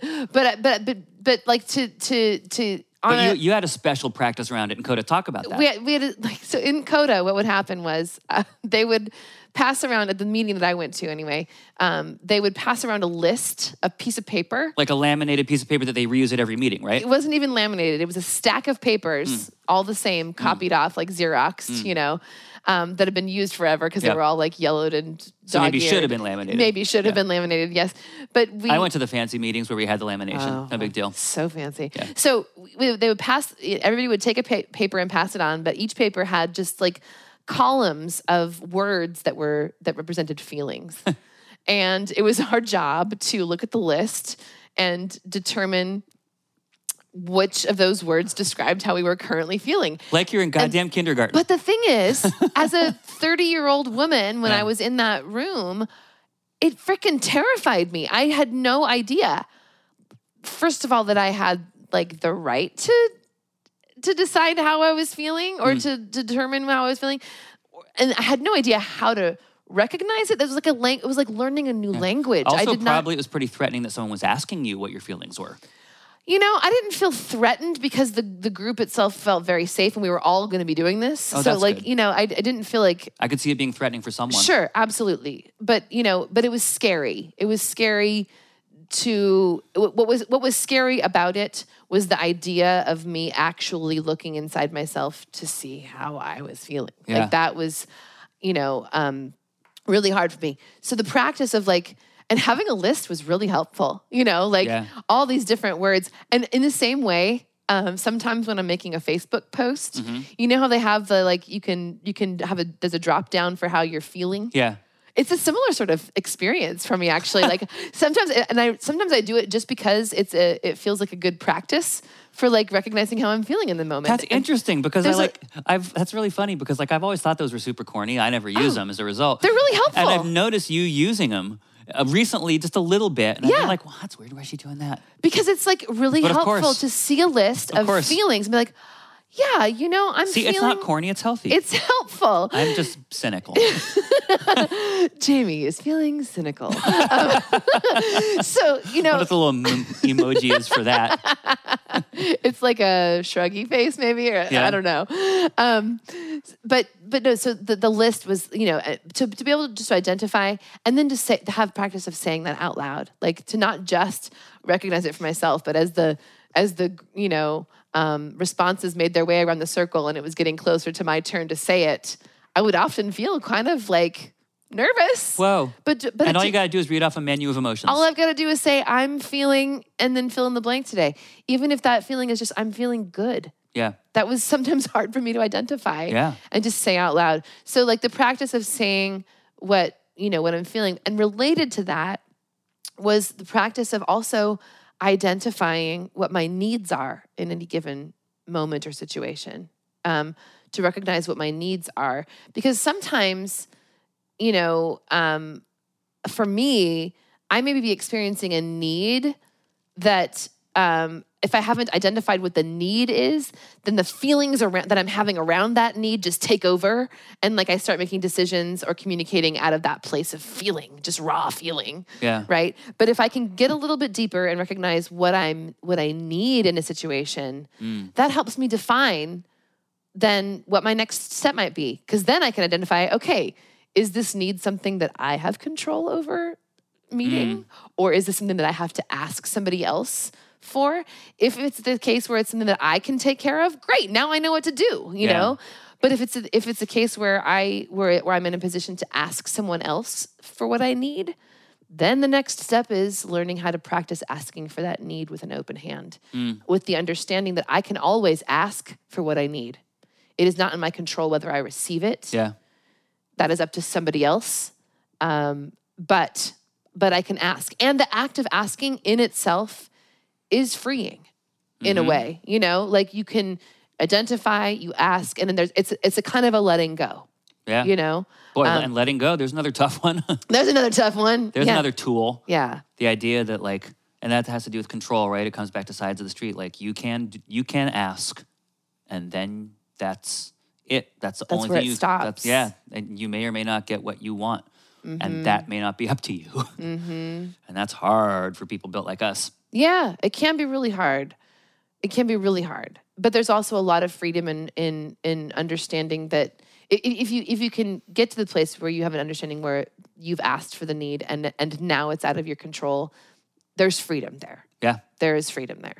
Speaker 1: but like to
Speaker 2: But you had a special practice around it in CODA. Talk about that.
Speaker 1: We had so in CODA, what would happen was they would pass around at the meeting that I went to anyway. They would pass around a piece of paper,
Speaker 2: like a laminated piece of paper that they reuse at every meeting, right?
Speaker 1: It wasn't even laminated. It was a stack of papers, all the same, copied off, like Xeroxed, that had been used forever because they were all like yellowed and dog-eared.
Speaker 2: So maybe should have been laminated.
Speaker 1: Maybe should have been laminated, yes. But
Speaker 2: I went to the fancy meetings where we had the lamination. No big deal.
Speaker 1: So fancy. Yeah. So they would everybody would take a paper and pass it on, but each paper had just like columns of words that represented feelings. And it was our job to look at the list and determine which of those words described how we were currently feeling.
Speaker 2: Like you're in goddamn kindergarten.
Speaker 1: But the thing is, as a 30-year-old woman, when I was in that room, it freaking terrified me. I had no idea, first of all, that I had like the right to decide how I was feeling or to determine how I was feeling. And I had no idea how to recognize it. It was like it was like learning a new language.
Speaker 2: Also, it was pretty threatening that someone was asking you what your feelings were.
Speaker 1: I didn't feel threatened because the group itself felt very safe and we were all going to be doing this.
Speaker 2: Oh,
Speaker 1: so
Speaker 2: that's
Speaker 1: like,
Speaker 2: good.
Speaker 1: I didn't feel like...
Speaker 2: I could see it being threatening for someone.
Speaker 1: Sure, absolutely. But, but it was scary. It was scary what was scary about it was the idea of me actually looking inside myself to see how I was feeling.
Speaker 2: Yeah.
Speaker 1: Like that was, really hard for me. So the practice of and having a list was really helpful, all these different words. And in the same way, sometimes when I'm making a Facebook post, you know how they have the, you can have there's a drop down for how you're feeling.
Speaker 2: Yeah.
Speaker 1: It's a similar sort of experience for me, actually. Sometimes I do it just because it feels like a good practice for recognizing how I'm feeling in the moment.
Speaker 2: That's interesting because that's really funny because I've always thought those were super corny. I never use them as a result.
Speaker 1: They're really helpful.
Speaker 2: And I've noticed you using them recently just a little bit. And I've been like, well, that's weird. Why is she doing that?
Speaker 1: Because it's really helpful to see a list of feelings and be like, yeah, I'm feeling...
Speaker 2: it's not corny, it's healthy.
Speaker 1: It's helpful.
Speaker 2: I'm just cynical.
Speaker 1: Jamie is feeling cynical. So,
Speaker 2: What the little emoji is for that?
Speaker 1: It's like a shruggy face maybe, or I don't know. But no, so the list was, to be able to just identify and then to have practice of saying that out loud, to not just recognize it for myself, but as the responses made their way around the circle and it was getting closer to my turn to say it, I would often feel kind of like nervous.
Speaker 2: Whoa.
Speaker 1: But
Speaker 2: and all you got to do is read off a menu of emotions.
Speaker 1: All I've got to do is say, I'm feeling, and then fill in the blank today. Even if that feeling is just, I'm feeling good.
Speaker 2: Yeah.
Speaker 1: That was sometimes hard for me to identify.
Speaker 2: Yeah.
Speaker 1: And just say out loud. So like the practice of saying what I'm feeling. And related to that was the practice of also identifying what my needs are in any given moment or situation. To recognize what my needs are. Because sometimes, for me, I may be experiencing a need that if I haven't identified what the need is, then the feelings that I'm having around that need just take over. And like I start making decisions or communicating out of that place of feeling, just raw feeling.
Speaker 2: Yeah.
Speaker 1: Right. But if I can get a little bit deeper and recognize what I need in a situation, that helps me define then what my next step might be. Because then I can identify, okay, is this need something that I have control over meeting? Or is this something that I have to ask somebody else for? If it's the case where it's something that I can take care of, great. Now I know what to do, you know? But if it's a case where I'm in a position to ask someone else for what I need, then the next step is learning how to practice asking for that need with an open hand, with the understanding that I can always ask for what I need. It is not in my control whether I receive it.
Speaker 2: Yeah.
Speaker 1: That is up to somebody else. But I can ask. And the act of asking in itself is freeing in a way, like you can identify, you ask, and then it's a kind of a letting go.
Speaker 2: Yeah. Boy, and letting go, there's another tough one.
Speaker 1: There's another tough one.
Speaker 2: There's another tool.
Speaker 1: Yeah.
Speaker 2: The idea that and that has to do with control, right? It comes back to sides of the street. Like you can ask, and then that's it. That's the only
Speaker 1: where
Speaker 2: thing
Speaker 1: it stops.
Speaker 2: And you may or may not get what you want. And that may not be up to you. And that's hard for people built like us.
Speaker 1: Yeah, it can be really hard. But there's also a lot of freedom in understanding that if you can get to the place where you have an understanding where you've asked for the need and now it's out of your control, there's freedom there.
Speaker 2: Yeah.
Speaker 1: There is freedom there.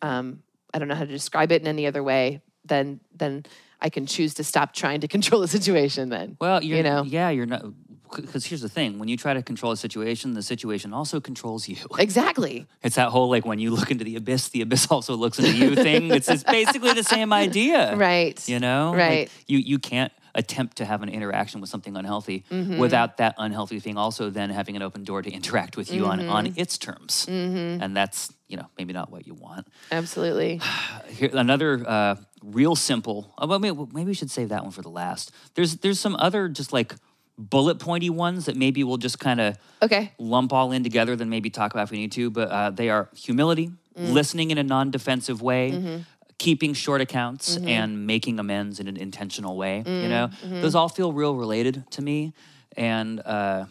Speaker 1: I don't know how to describe it in any other way than I can choose to stop trying to control the situation then.
Speaker 2: Well, you're not, because here's the thing. When you try to control a situation, the situation also controls you.
Speaker 1: Exactly.
Speaker 2: It's that whole, when you look into the abyss also looks into you thing. It's basically the same idea.
Speaker 1: Right.
Speaker 2: Like
Speaker 1: Right.
Speaker 2: you can't attempt to have an interaction with something unhealthy without that unhealthy thing also then having an open door to interact with you on its terms. And that's, maybe not what you want.
Speaker 1: Absolutely.
Speaker 2: Here, another real simple, maybe we should save that one for the last. There's some other just bullet pointy ones that maybe we'll just kind of lump all in together, then maybe talk about if we need to. But they are humility, listening in a non-defensive way, keeping short accounts, and making amends in an intentional way. Those all feel real related to me. And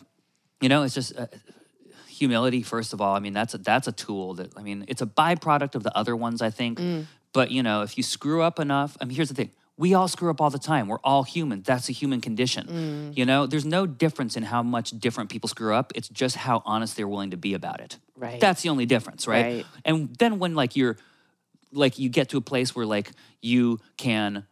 Speaker 2: it's just humility. First of all, that's a tool that it's a byproduct of the other ones, I think. But if you screw up enough, here's the thing. We all screw up all the time. We're all human. That's a human condition. There's no difference in how much different people screw up. It's just how honest they're willing to be about it.
Speaker 1: Right.
Speaker 2: That's the only difference, right? And then when you get to a place where you can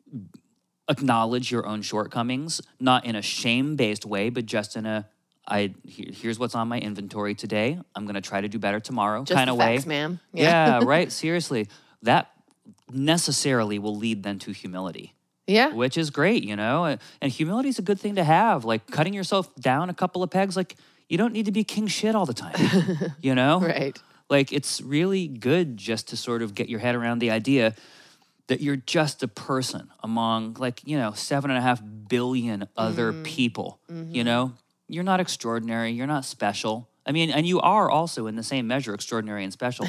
Speaker 2: acknowledge your own shortcomings, not in a shame-based way, but just in here's what's on my inventory today. I'm going to try to do better tomorrow kind of way.
Speaker 1: Facts, ma'am.
Speaker 2: Yeah, right. Seriously. That necessarily will lead then to humility.
Speaker 1: Yeah.
Speaker 2: Which is great, And humility is a good thing to have. Cutting yourself down a couple of pegs, you don't need to be king shit all the time,
Speaker 1: Right.
Speaker 2: It's really good just to sort of get your head around the idea that you're just a person among 7.5 billion other people, You're not extraordinary. You're not special. And you are also in the same measure extraordinary and special.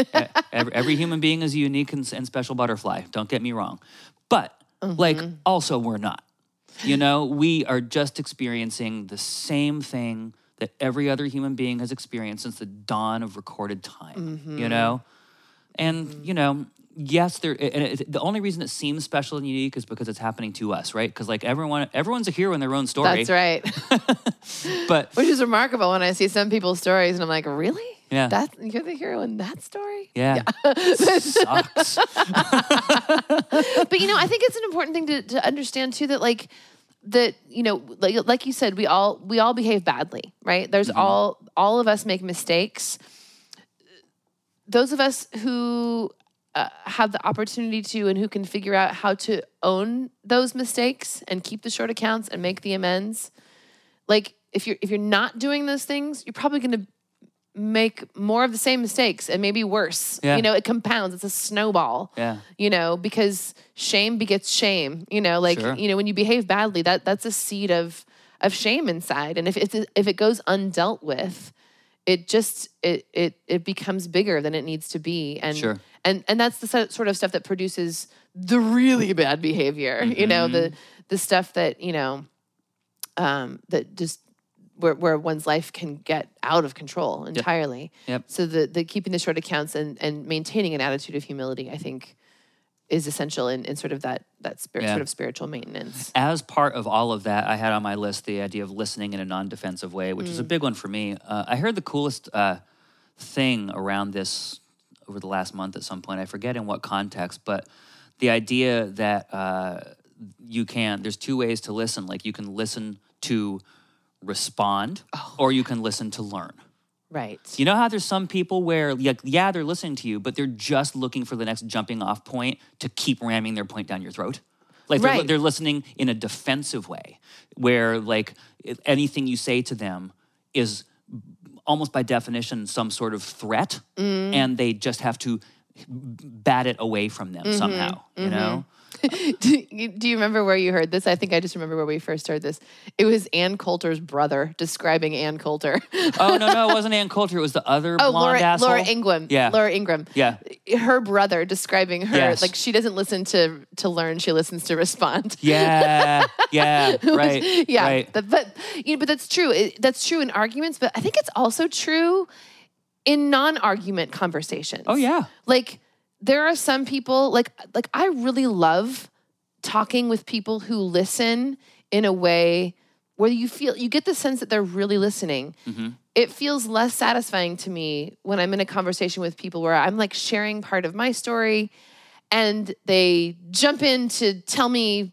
Speaker 2: Every human being is a unique and special butterfly. Don't get me wrong. But, also we're not. We are just experiencing the same thing that every other human being has experienced since the dawn of recorded time, And, yes, the only reason it seems special and unique is because it's happening to us, right? Because everyone's a hero in their own story.
Speaker 1: That's right.
Speaker 2: But
Speaker 1: which is remarkable when I see some people's stories and I'm like, really? You're the hero in that story?
Speaker 2: Yeah. Sucks.
Speaker 1: But, I think it's an important thing to understand too, that like you said, we all behave badly, right? There's all of us make mistakes. Those of us who have the opportunity to and who can figure out how to own those mistakes and keep the short accounts and make the amends. Like if you're not doing those things, you're probably going to make more of the same mistakes and maybe worse.
Speaker 2: Yeah.
Speaker 1: It compounds. It's a snowball.
Speaker 2: Yeah.
Speaker 1: Because shame begets shame.
Speaker 2: Sure.
Speaker 1: When you behave badly, that's a seed of shame inside. And if it goes undealt with, it becomes bigger than it needs to be. And
Speaker 2: sure.
Speaker 1: And that's the sort of stuff that produces the really bad behavior. The stuff that that just where one's life can get out of control entirely.
Speaker 2: Yep.
Speaker 1: So the keeping the short accounts and maintaining an attitude of humility, I think, is essential in sort of that sort of spiritual maintenance.
Speaker 2: As part of all of that, I had on my list the idea of listening in a non-defensive way, which is a big one for me. I heard the coolest thing around this over the last month at some point. I forget in what context, but the idea that there's two ways to listen. Like you can listen to respond or you can listen to learn.
Speaker 1: Right.
Speaker 2: You know how there's some people where, they're listening to you, but they're just looking for the next jumping off point to keep ramming their point down your throat? Like they're listening in a defensive way where anything you say to them is almost by definition some sort of threat and they just have to bat it away from them somehow, you know?
Speaker 1: Do you remember where you heard this? I think I just remember where we first heard this. It was Ann Coulter's brother describing Ann Coulter.
Speaker 2: No, it wasn't Ann Coulter. It was the other blonde asshole.
Speaker 1: Laura Ingraham.
Speaker 2: Yeah.
Speaker 1: Laura Ingraham.
Speaker 2: Yeah.
Speaker 1: Her brother describing her,
Speaker 2: Yes.
Speaker 1: like she doesn't listen to learn, she listens to respond.
Speaker 2: Yeah, right.
Speaker 1: Yeah,
Speaker 2: right.
Speaker 1: but that's true. That's true in arguments, but I think it's also true in non-argument conversations.
Speaker 2: Oh, yeah.
Speaker 1: Like, there are some people, like I really love talking with people who listen in a way where you get the sense that they're really listening. Mm-hmm. It feels less satisfying to me when I'm in a conversation with people where I'm like sharing part of my story and they jump in to tell me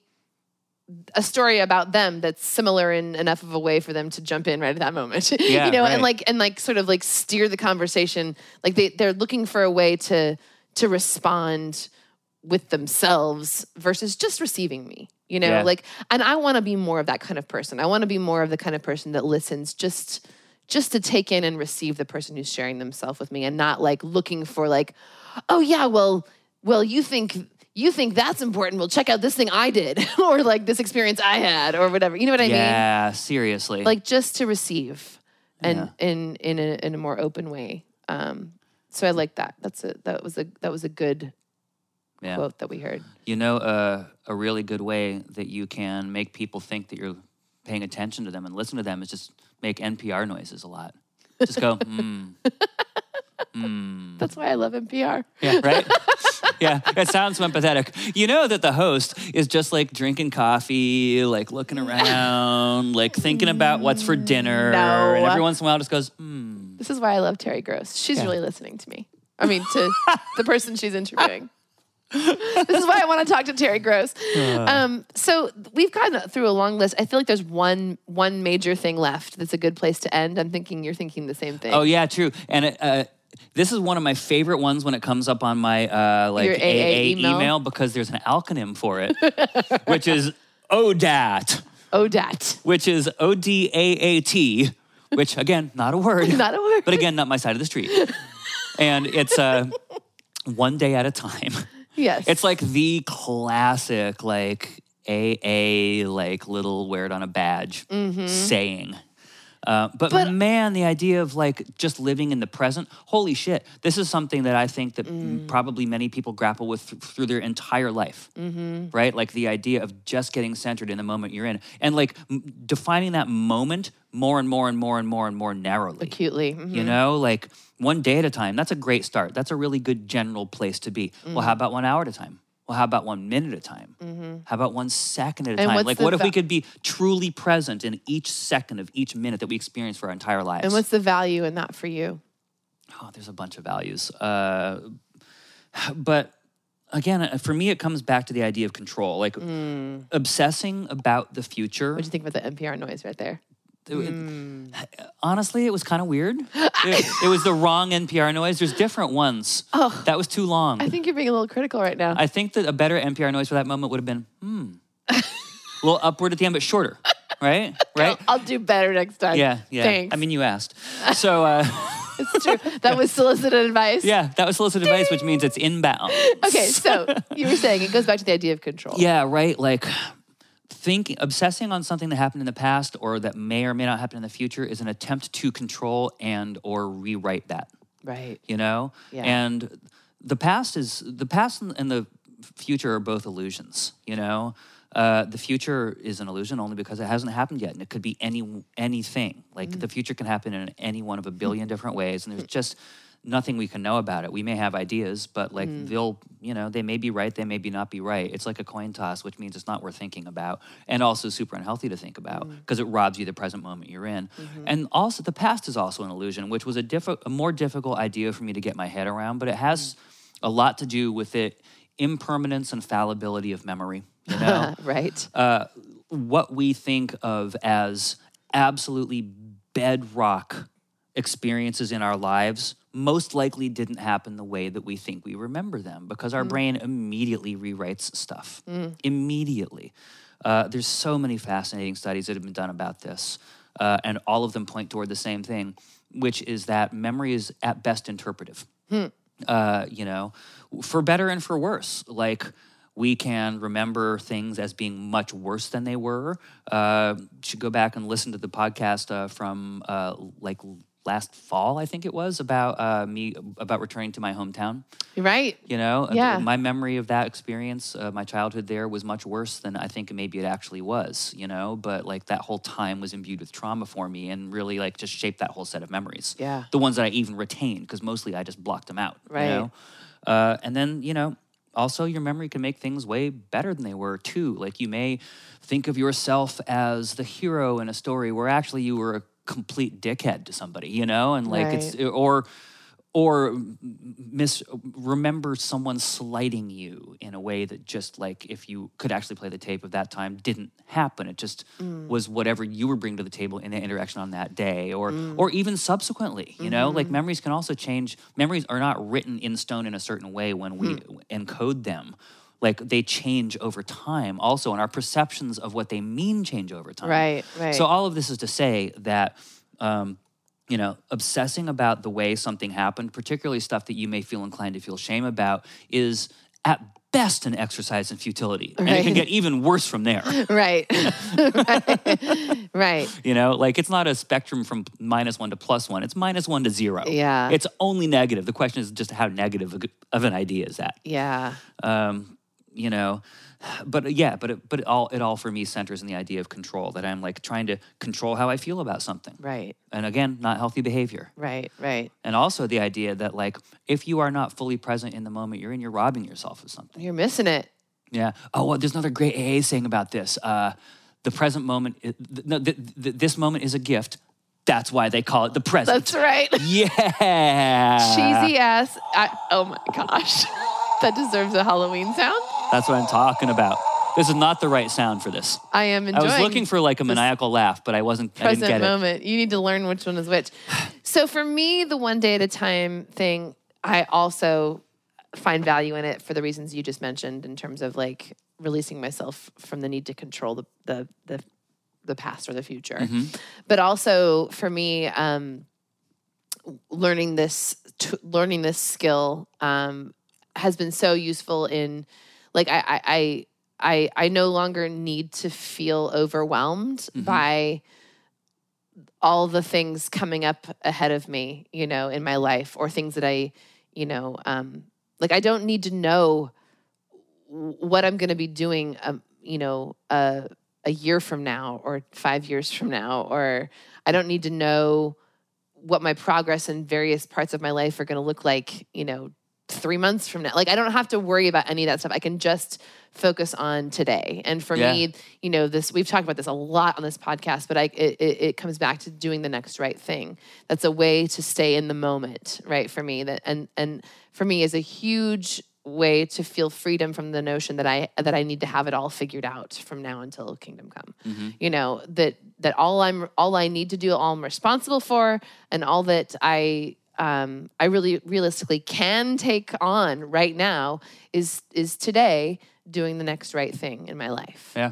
Speaker 1: a story about them that's similar in enough of a way for them to jump in right at that moment.
Speaker 2: Yeah, right.
Speaker 1: and sort of like steer the conversation. Like they're looking for a way to respond with themselves versus just receiving me,
Speaker 2: Yeah.
Speaker 1: And I want to be more of that kind of person. I want to be more of the kind of person that listens just to take in and receive the person who's sharing themselves with me and not like looking for like, oh yeah, well, you think that's important. Well, check out this thing I did or like this experience I had or whatever. You know what I mean?
Speaker 2: Yeah, seriously.
Speaker 1: Like just to receive and in a more open way. So I like that. That was a good quote that we heard.
Speaker 2: A really good way that you can make people think that you're paying attention to them and listen to them is just make NPR noises a lot. Just go,
Speaker 1: That's why I love NPR.
Speaker 2: Yeah, right? Yeah, it sounds empathetic. You know that the host is just like drinking coffee, like looking around, like thinking about what's for dinner.
Speaker 1: No.
Speaker 2: And every once in a while just goes,
Speaker 1: This is why I love Terry Gross. She's really listening to me. I mean, to the person she's interviewing. This is why I want to talk to Terry Gross. So we've gone through a long list. I feel like there's one major thing left that's a good place to end. I'm thinking you're thinking the same thing.
Speaker 2: Oh, yeah, true. And this is one of my favorite ones when it comes up on my
Speaker 1: Your AA email
Speaker 2: because there's an acronym for it, which is ODAT.
Speaker 1: ODAT.
Speaker 2: Which is ODAAT, which, again, not a word.
Speaker 1: Not a word.
Speaker 2: But again, not my side of the street. And it's one day at a time.
Speaker 1: Yes.
Speaker 2: It's like the classic, like, AA, like, little wear it on a badge saying. But man, the idea of like just living in the present, holy shit. This is something that I think that probably many people grapple with through their entire life, right? Like the idea of just getting centered in the moment you're in and like defining that moment more and more and more and more and more narrowly.
Speaker 1: Acutely.
Speaker 2: You know, like one day at a time. That's a great start. That's a really good general place to be. Well, how about 1 hour at a time? Well, how about 1 minute at a time? How about 1 second at a time? Like, what if we could be truly present in each second of each minute that we experience for our entire lives?
Speaker 1: And what's the value in that for you?
Speaker 2: Oh, there's a bunch of values. But again, for me, it comes back to the idea of control. Like obsessing about the future.
Speaker 1: What'd you think about the NPR noise right there?
Speaker 2: Honestly, it was kind of weird. It was the wrong NPR noise. There's different ones.
Speaker 1: Oh,
Speaker 2: that was too long.
Speaker 1: I think you're being a little critical right now.
Speaker 2: I think that a better NPR noise for that moment would have been, a little upward at the end, but shorter, right? Right?
Speaker 1: I'll do better next time.
Speaker 2: Yeah.
Speaker 1: Thanks.
Speaker 2: I mean, you asked. So...
Speaker 1: It's true. That was solicited advice.
Speaker 2: Yeah, that was solicited advice, which means it's inbound.
Speaker 1: Okay, so you were saying it goes back to the idea of control.
Speaker 2: Yeah, right. Like obsessing on something that happened in the past or that may or may not happen in the future is an attempt to control and or rewrite that.
Speaker 1: Right.
Speaker 2: You know?
Speaker 1: Yeah.
Speaker 2: And the past and the future are both illusions, you know? The future is an illusion only because it hasn't happened yet, and it could be anything. Like the future can happen in any one of a billion different ways, and there's just nothing we can know about it. We may have ideas, but like they may be right, they may not be right. It's like a coin toss, which means it's not worth thinking about, and also super unhealthy to think about because it robs you the present moment you're in. And also, the past is also an illusion, which was a more difficult idea for me to get my head around, but it has a lot to do with the impermanence and fallibility of memory. You know?
Speaker 1: Right.
Speaker 2: What we think of as absolutely bedrock experiences in our lives most likely didn't happen the way that we think we remember them because our brain immediately rewrites stuff. Immediately. There's so many fascinating studies that have been done about this, and all of them point toward the same thing, which is that memory is at best interpretive. For better and for worse. Like, we can remember things as being much worse than they were. Should go back and listen to the podcast from last fall, I think it was, about returning to my hometown.
Speaker 1: Right.
Speaker 2: You know,
Speaker 1: yeah.
Speaker 2: My memory of that experience, my childhood there, was much worse than I think maybe it actually was. You know, but like that whole time was imbued with trauma for me, and really like just shaped that whole set of memories.
Speaker 1: Yeah.
Speaker 2: The ones that I even retained, because mostly I just blocked them out.
Speaker 1: Right.
Speaker 2: You know, and then also, your memory can make things way better than they were, too. Like, you may think of yourself as the hero in a story where actually you were a complete dickhead to somebody, you know? And, like,
Speaker 1: right.
Speaker 2: or remember someone slighting you in a way that just, like, if you could actually play the tape of that time, didn't happen. It just was whatever you were bringing to the table in the interaction on that day, or even subsequently, you know? Like, memories can also change. Memories are not written in stone in a certain way when we encode them. Like, they change over time also, and our perceptions of what they mean change over time.
Speaker 1: Right.
Speaker 2: So all of this is to say that... obsessing about the way something happened, particularly stuff that you may feel inclined to feel shame about, is at best an exercise in futility.
Speaker 1: Right.
Speaker 2: And it can get even worse from there.
Speaker 1: Right. Right.
Speaker 2: You know, like, it's not a spectrum from -1 to +1. It's -1 to 0.
Speaker 1: Yeah.
Speaker 2: It's only negative. The question is just how negative of an idea is that?
Speaker 1: Yeah.
Speaker 2: But it all for me centers in the idea of control, that I'm like trying to control how I feel about something.
Speaker 1: Right.
Speaker 2: And again, not healthy behavior.
Speaker 1: Right.
Speaker 2: And also the idea that, like, if you are not fully present in the moment you're in, you're robbing yourself of something.
Speaker 1: You're missing it.
Speaker 2: Yeah. Oh, well, there's another great AA saying about this. The present moment, this moment is a gift. That's why they call it the present.
Speaker 1: That's right.
Speaker 2: Yeah.
Speaker 1: Cheesy ass. Oh my gosh. That deserves a Halloween sound.
Speaker 2: That's what I'm talking about. This is not the right sound for this.
Speaker 1: I am enjoying.
Speaker 2: I was looking for like a maniacal laugh, but I didn't get it.
Speaker 1: Present moment. You need to learn which one is which. So for me, the one day at a time thing, I also find value in it for the reasons you just mentioned, in terms of like releasing myself from the need to control the past or the future.
Speaker 2: Mm-hmm.
Speaker 1: But also for me, learning this skill has been so useful in, like, I no longer need to feel overwhelmed by all the things coming up ahead of me, you know, in my life, or things that I I don't need to know what I'm going to be doing, a year from now or 5 years from now, or I don't need to know what my progress in various parts of my life are going to look like, 3 months from now. Like, I don't have to worry about any of that stuff. I can just focus on today. And for me, you know, we've talked about this a lot on this podcast, but it comes back to doing the next right thing. That's a way to stay in the moment, right? For me, and for me is a huge way to feel freedom from the notion that I need to have it all figured out from now until kingdom come.
Speaker 2: Mm-hmm.
Speaker 1: You know, that all I need to do, all I'm responsible for, and all that I really realistically can take on right now is today doing the next right thing in my life.
Speaker 2: Yeah.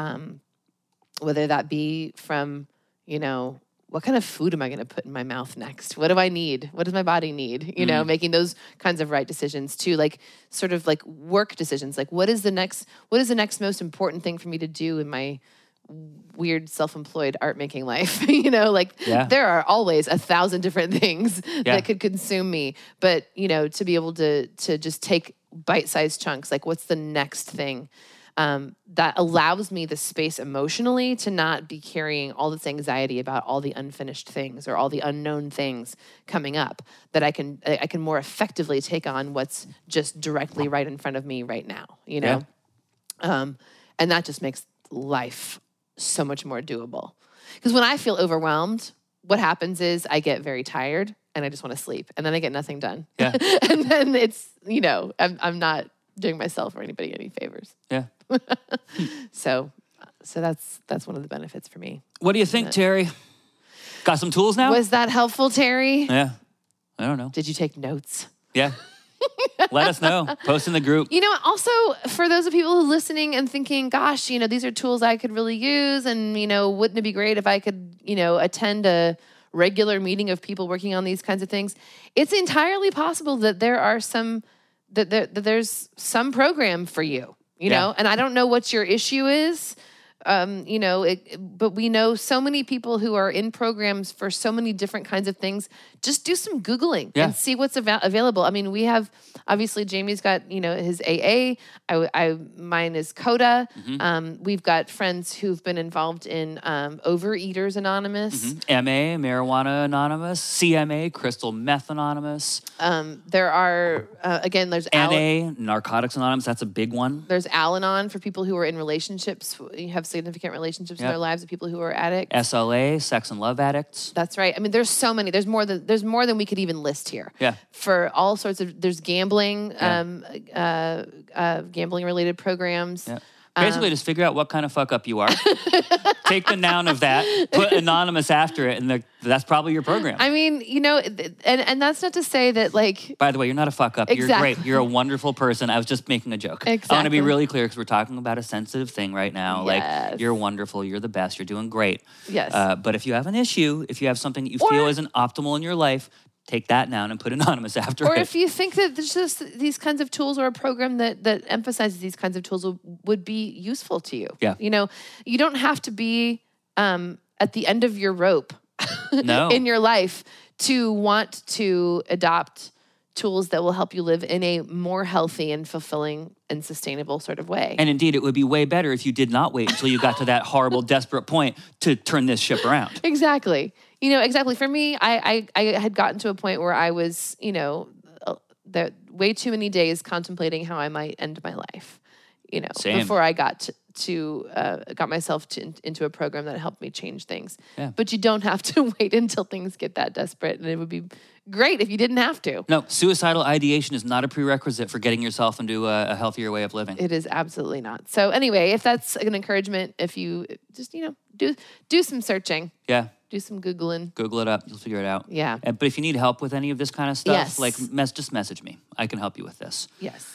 Speaker 1: Whether that be from, you know, what kind of food am I going to put in my mouth next? What do I need? What does my body need? You know, making those kinds of right decisions too, like sort of like work decisions. Like what is the next most important thing for me to do in my weird self-employed art making life? You know, like there are always 1,000 different things that could consume me, but you know, to be able to just take bite-sized chunks, like what's the next thing that allows me the space emotionally to not be carrying all this anxiety about all the unfinished things or all the unknown things coming up, that I can more effectively take on what's just directly right in front of me right now, you know? And that just makes life so much more doable. Because when I feel overwhelmed, what happens is I get very tired and I just want to sleep, and then I get nothing done.
Speaker 2: Yeah.
Speaker 1: And then it's, you know, I'm not doing myself or anybody any favors.
Speaker 2: Yeah.
Speaker 1: So that's one of the benefits for me.
Speaker 2: What do you think, Terry? Got some tools now?
Speaker 1: Was that helpful, Terry?
Speaker 2: Yeah. I don't know.
Speaker 1: Did you take notes?
Speaker 2: Yeah. Let us know. Post in the group.
Speaker 1: You know, also for those of people who are listening and thinking, gosh, you know, these are tools I could really use, and, you know, wouldn't it be great if I could, you know, attend a regular meeting of people working on these kinds of things? It's entirely possible that there are there's some program for you, you know, and I don't know what your issue is. You know, but we know so many people who are in programs for so many different kinds of things. Just do some Googling and see what's available. I mean, we have, obviously Jamie's got, you know, his AA. Mine is CODA.
Speaker 2: Mm-hmm.
Speaker 1: We've got friends who've been involved in Overeaters Anonymous.
Speaker 2: Mm-hmm. MA, Marijuana Anonymous. CMA, Crystal Meth Anonymous.
Speaker 1: There are, again, there's
Speaker 2: NA, Narcotics Anonymous. That's a big one.
Speaker 1: There's Al-Anon for people who are in relationships, you have significant relationships in their lives with people who are addicts.
Speaker 2: SLA, Sex and Love Addicts. That's
Speaker 1: right. I mean, there's so many. There's more than we could even list here.
Speaker 2: Yeah.
Speaker 1: For all sorts of, there's gambling, gambling related programs. Yeah.
Speaker 2: Basically, just figure out what kind of fuck up you are. Take the noun of that, put anonymous after it, and that's probably your program.
Speaker 1: I mean, you know, and that's not to say that, like...
Speaker 2: By the way, you're not a fuck up. Exactly. You're great. You're a wonderful person. I was just making a joke.
Speaker 1: Exactly.
Speaker 2: I want to be really clear because we're talking about a sensitive thing right now.
Speaker 1: Yes.
Speaker 2: Like, you're wonderful. You're the best. You're doing great.
Speaker 1: Yes.
Speaker 2: But if you have an issue, if you have something that you feel isn't optimal in your life, take that noun and put anonymous after it.
Speaker 1: Or if you think that there's just these kinds of tools or a program that emphasizes these kinds of tools would be useful to you.
Speaker 2: Yeah.
Speaker 1: You know, you don't have to be at the end of your rope in your life to want to adopt tools that will help you live in a more healthy and fulfilling and sustainable sort of way.
Speaker 2: And indeed, it would be way better if you did not wait until you got to that horrible, desperate point to turn this ship around.
Speaker 1: Exactly. You know, exactly. For me, I had gotten to a point where I was, you know, way too many days contemplating how I might end my life, you know, before I got got myself into a program that helped me change things. Yeah. But you don't have to wait until things get that desperate, and it would be great if you didn't have to.
Speaker 2: No, suicidal ideation is not a prerequisite for getting yourself into a healthier way of living.
Speaker 1: It is absolutely not. So anyway, if that's an encouragement, if you just, you know, do some searching.
Speaker 2: Yeah.
Speaker 1: Do some Googling.
Speaker 2: Google it up. You'll figure it out.
Speaker 1: Yeah.
Speaker 2: But if you need help with any of this kind of stuff, just message me. I can help you with this.
Speaker 1: Yes.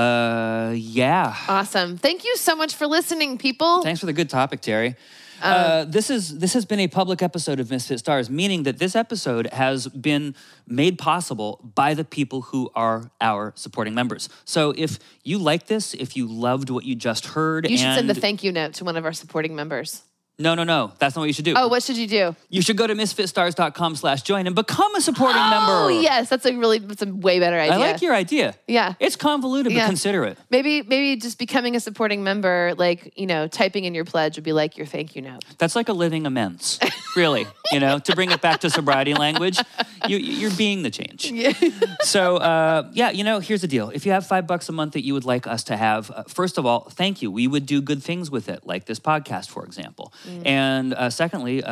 Speaker 2: Yeah.
Speaker 1: Awesome. Thank you so much for listening, people.
Speaker 2: Thanks for the good topic, Terry. This has been a public episode of Misfit Stars, meaning that this episode has been made possible by the people who are our supporting members. So if you like this, if you loved what you just heard,
Speaker 1: you should send a thank you note to one of our supporting members.
Speaker 2: No. That's not what you should do.
Speaker 1: Oh, what should you do?
Speaker 2: You should go to misfitstars.com/join and become a supporting member.
Speaker 1: Oh, yes. That's a way better idea.
Speaker 2: I like your idea.
Speaker 1: Yeah.
Speaker 2: It's convoluted, but consider it.
Speaker 1: Maybe just becoming a supporting member, like, you know, typing in your pledge would be like your thank you note.
Speaker 2: That's like a living amends. really, to bring it back to sobriety language. You're being the change.
Speaker 1: Yeah.
Speaker 2: So, here's the deal. If you have $5 a month that you would like us to have, first of all, thank you. We would do good things with it, like this podcast, for example. And secondly,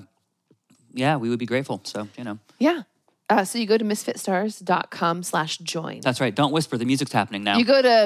Speaker 2: we would be grateful. So,
Speaker 1: Yeah. So you go to misfitstars.com/join.
Speaker 2: That's right. Don't whisper. The music's happening now.
Speaker 1: You go to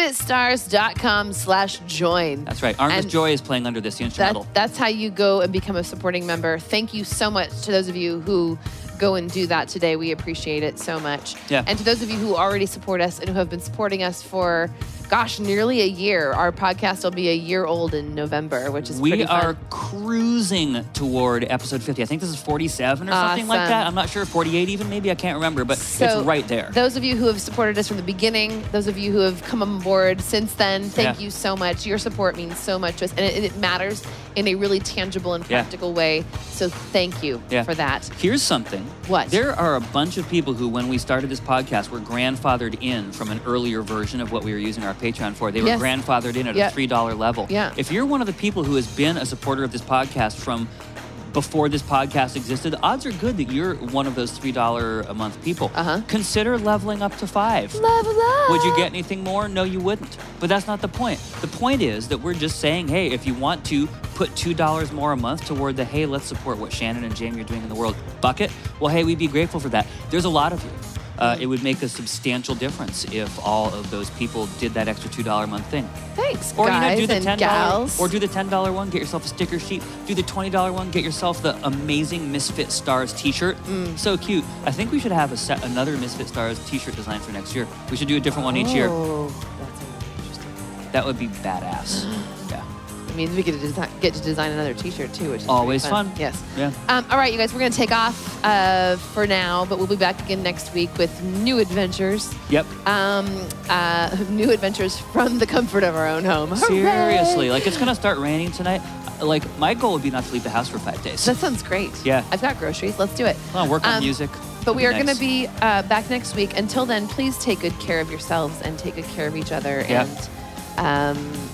Speaker 1: misfitstars.com/join.
Speaker 2: That's right. Armless Joy is playing under this, the instrumental.
Speaker 1: That's how you go and become a supporting member. Thank you so much to those of you who go and do that today. We appreciate it so much.
Speaker 2: Yeah.
Speaker 1: And to those of you who already support us and who have been supporting us for, nearly a year. Our podcast will be a year old in November, which is pretty fun.
Speaker 2: We are cruising toward episode 50. I think this is 47 or something like that. I'm not sure, 48 even, maybe. I can't remember, but it's right there.
Speaker 1: Those of you who have supported us from the beginning, those of you who have come on board since then, thank you so much. Your support means so much to us, and it matters in a really tangible and practical way. So thank you for that.
Speaker 2: Here's something.
Speaker 1: What?
Speaker 2: There are a bunch of people who, when we started this podcast, were grandfathered in from an earlier version of what we were using our Patreon for. They were grandfathered in at a $3 level.
Speaker 1: Yeah.
Speaker 2: If you're one of the people who has been a supporter of this podcast from before this podcast existed, odds are good that you're one of those $3 a month people. Consider leveling up to $5.
Speaker 1: Level up.
Speaker 2: Would you get anything more? No, you wouldn't. But that's not the point. The point is that we're just saying, hey, if you want to put $2 more a month toward the, hey, let's support what Shannon and Jamie are doing in the world bucket, well, hey, we'd be grateful for that. There's a lot of you. It would make a substantial difference if all of those people did that extra $2 a month thing.
Speaker 1: Thanks,
Speaker 2: or,
Speaker 1: guys
Speaker 2: do the
Speaker 1: and
Speaker 2: $10,
Speaker 1: gals.
Speaker 2: Or do the $10 one, get yourself a sticker sheet. Do the $20 one, get yourself the amazing Misfit Stars t-shirt. So cute. I think we should have another Misfit Stars t-shirt design for next year. We should do a different one each year.
Speaker 1: Oh, that's interesting.
Speaker 2: That would be badass. Yeah.
Speaker 1: It means we get to design another t-shirt too, which is
Speaker 2: always
Speaker 1: fun.
Speaker 2: Yes.
Speaker 1: Yeah. All right, you guys, we're going to take off for now, but we'll be back again next week with new adventures.
Speaker 2: Yep.
Speaker 1: New adventures from the comfort of our own home.
Speaker 2: Seriously,
Speaker 1: Hooray!
Speaker 2: it's going to start raining tonight. My goal would be not to leave the house for 5 days.
Speaker 1: That sounds great.
Speaker 2: Yeah.
Speaker 1: I've got groceries. Let's do it.
Speaker 2: Well, work on music.
Speaker 1: But we are going to be back next week. Until then, please take good care of yourselves and take good care of each other.
Speaker 2: Yeah.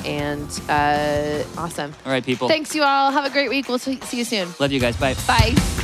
Speaker 1: Awesome.
Speaker 2: All right, people.
Speaker 1: Thanks, you all. Have a great week. We'll see you soon.
Speaker 2: Love you guys. Bye.
Speaker 1: Bye.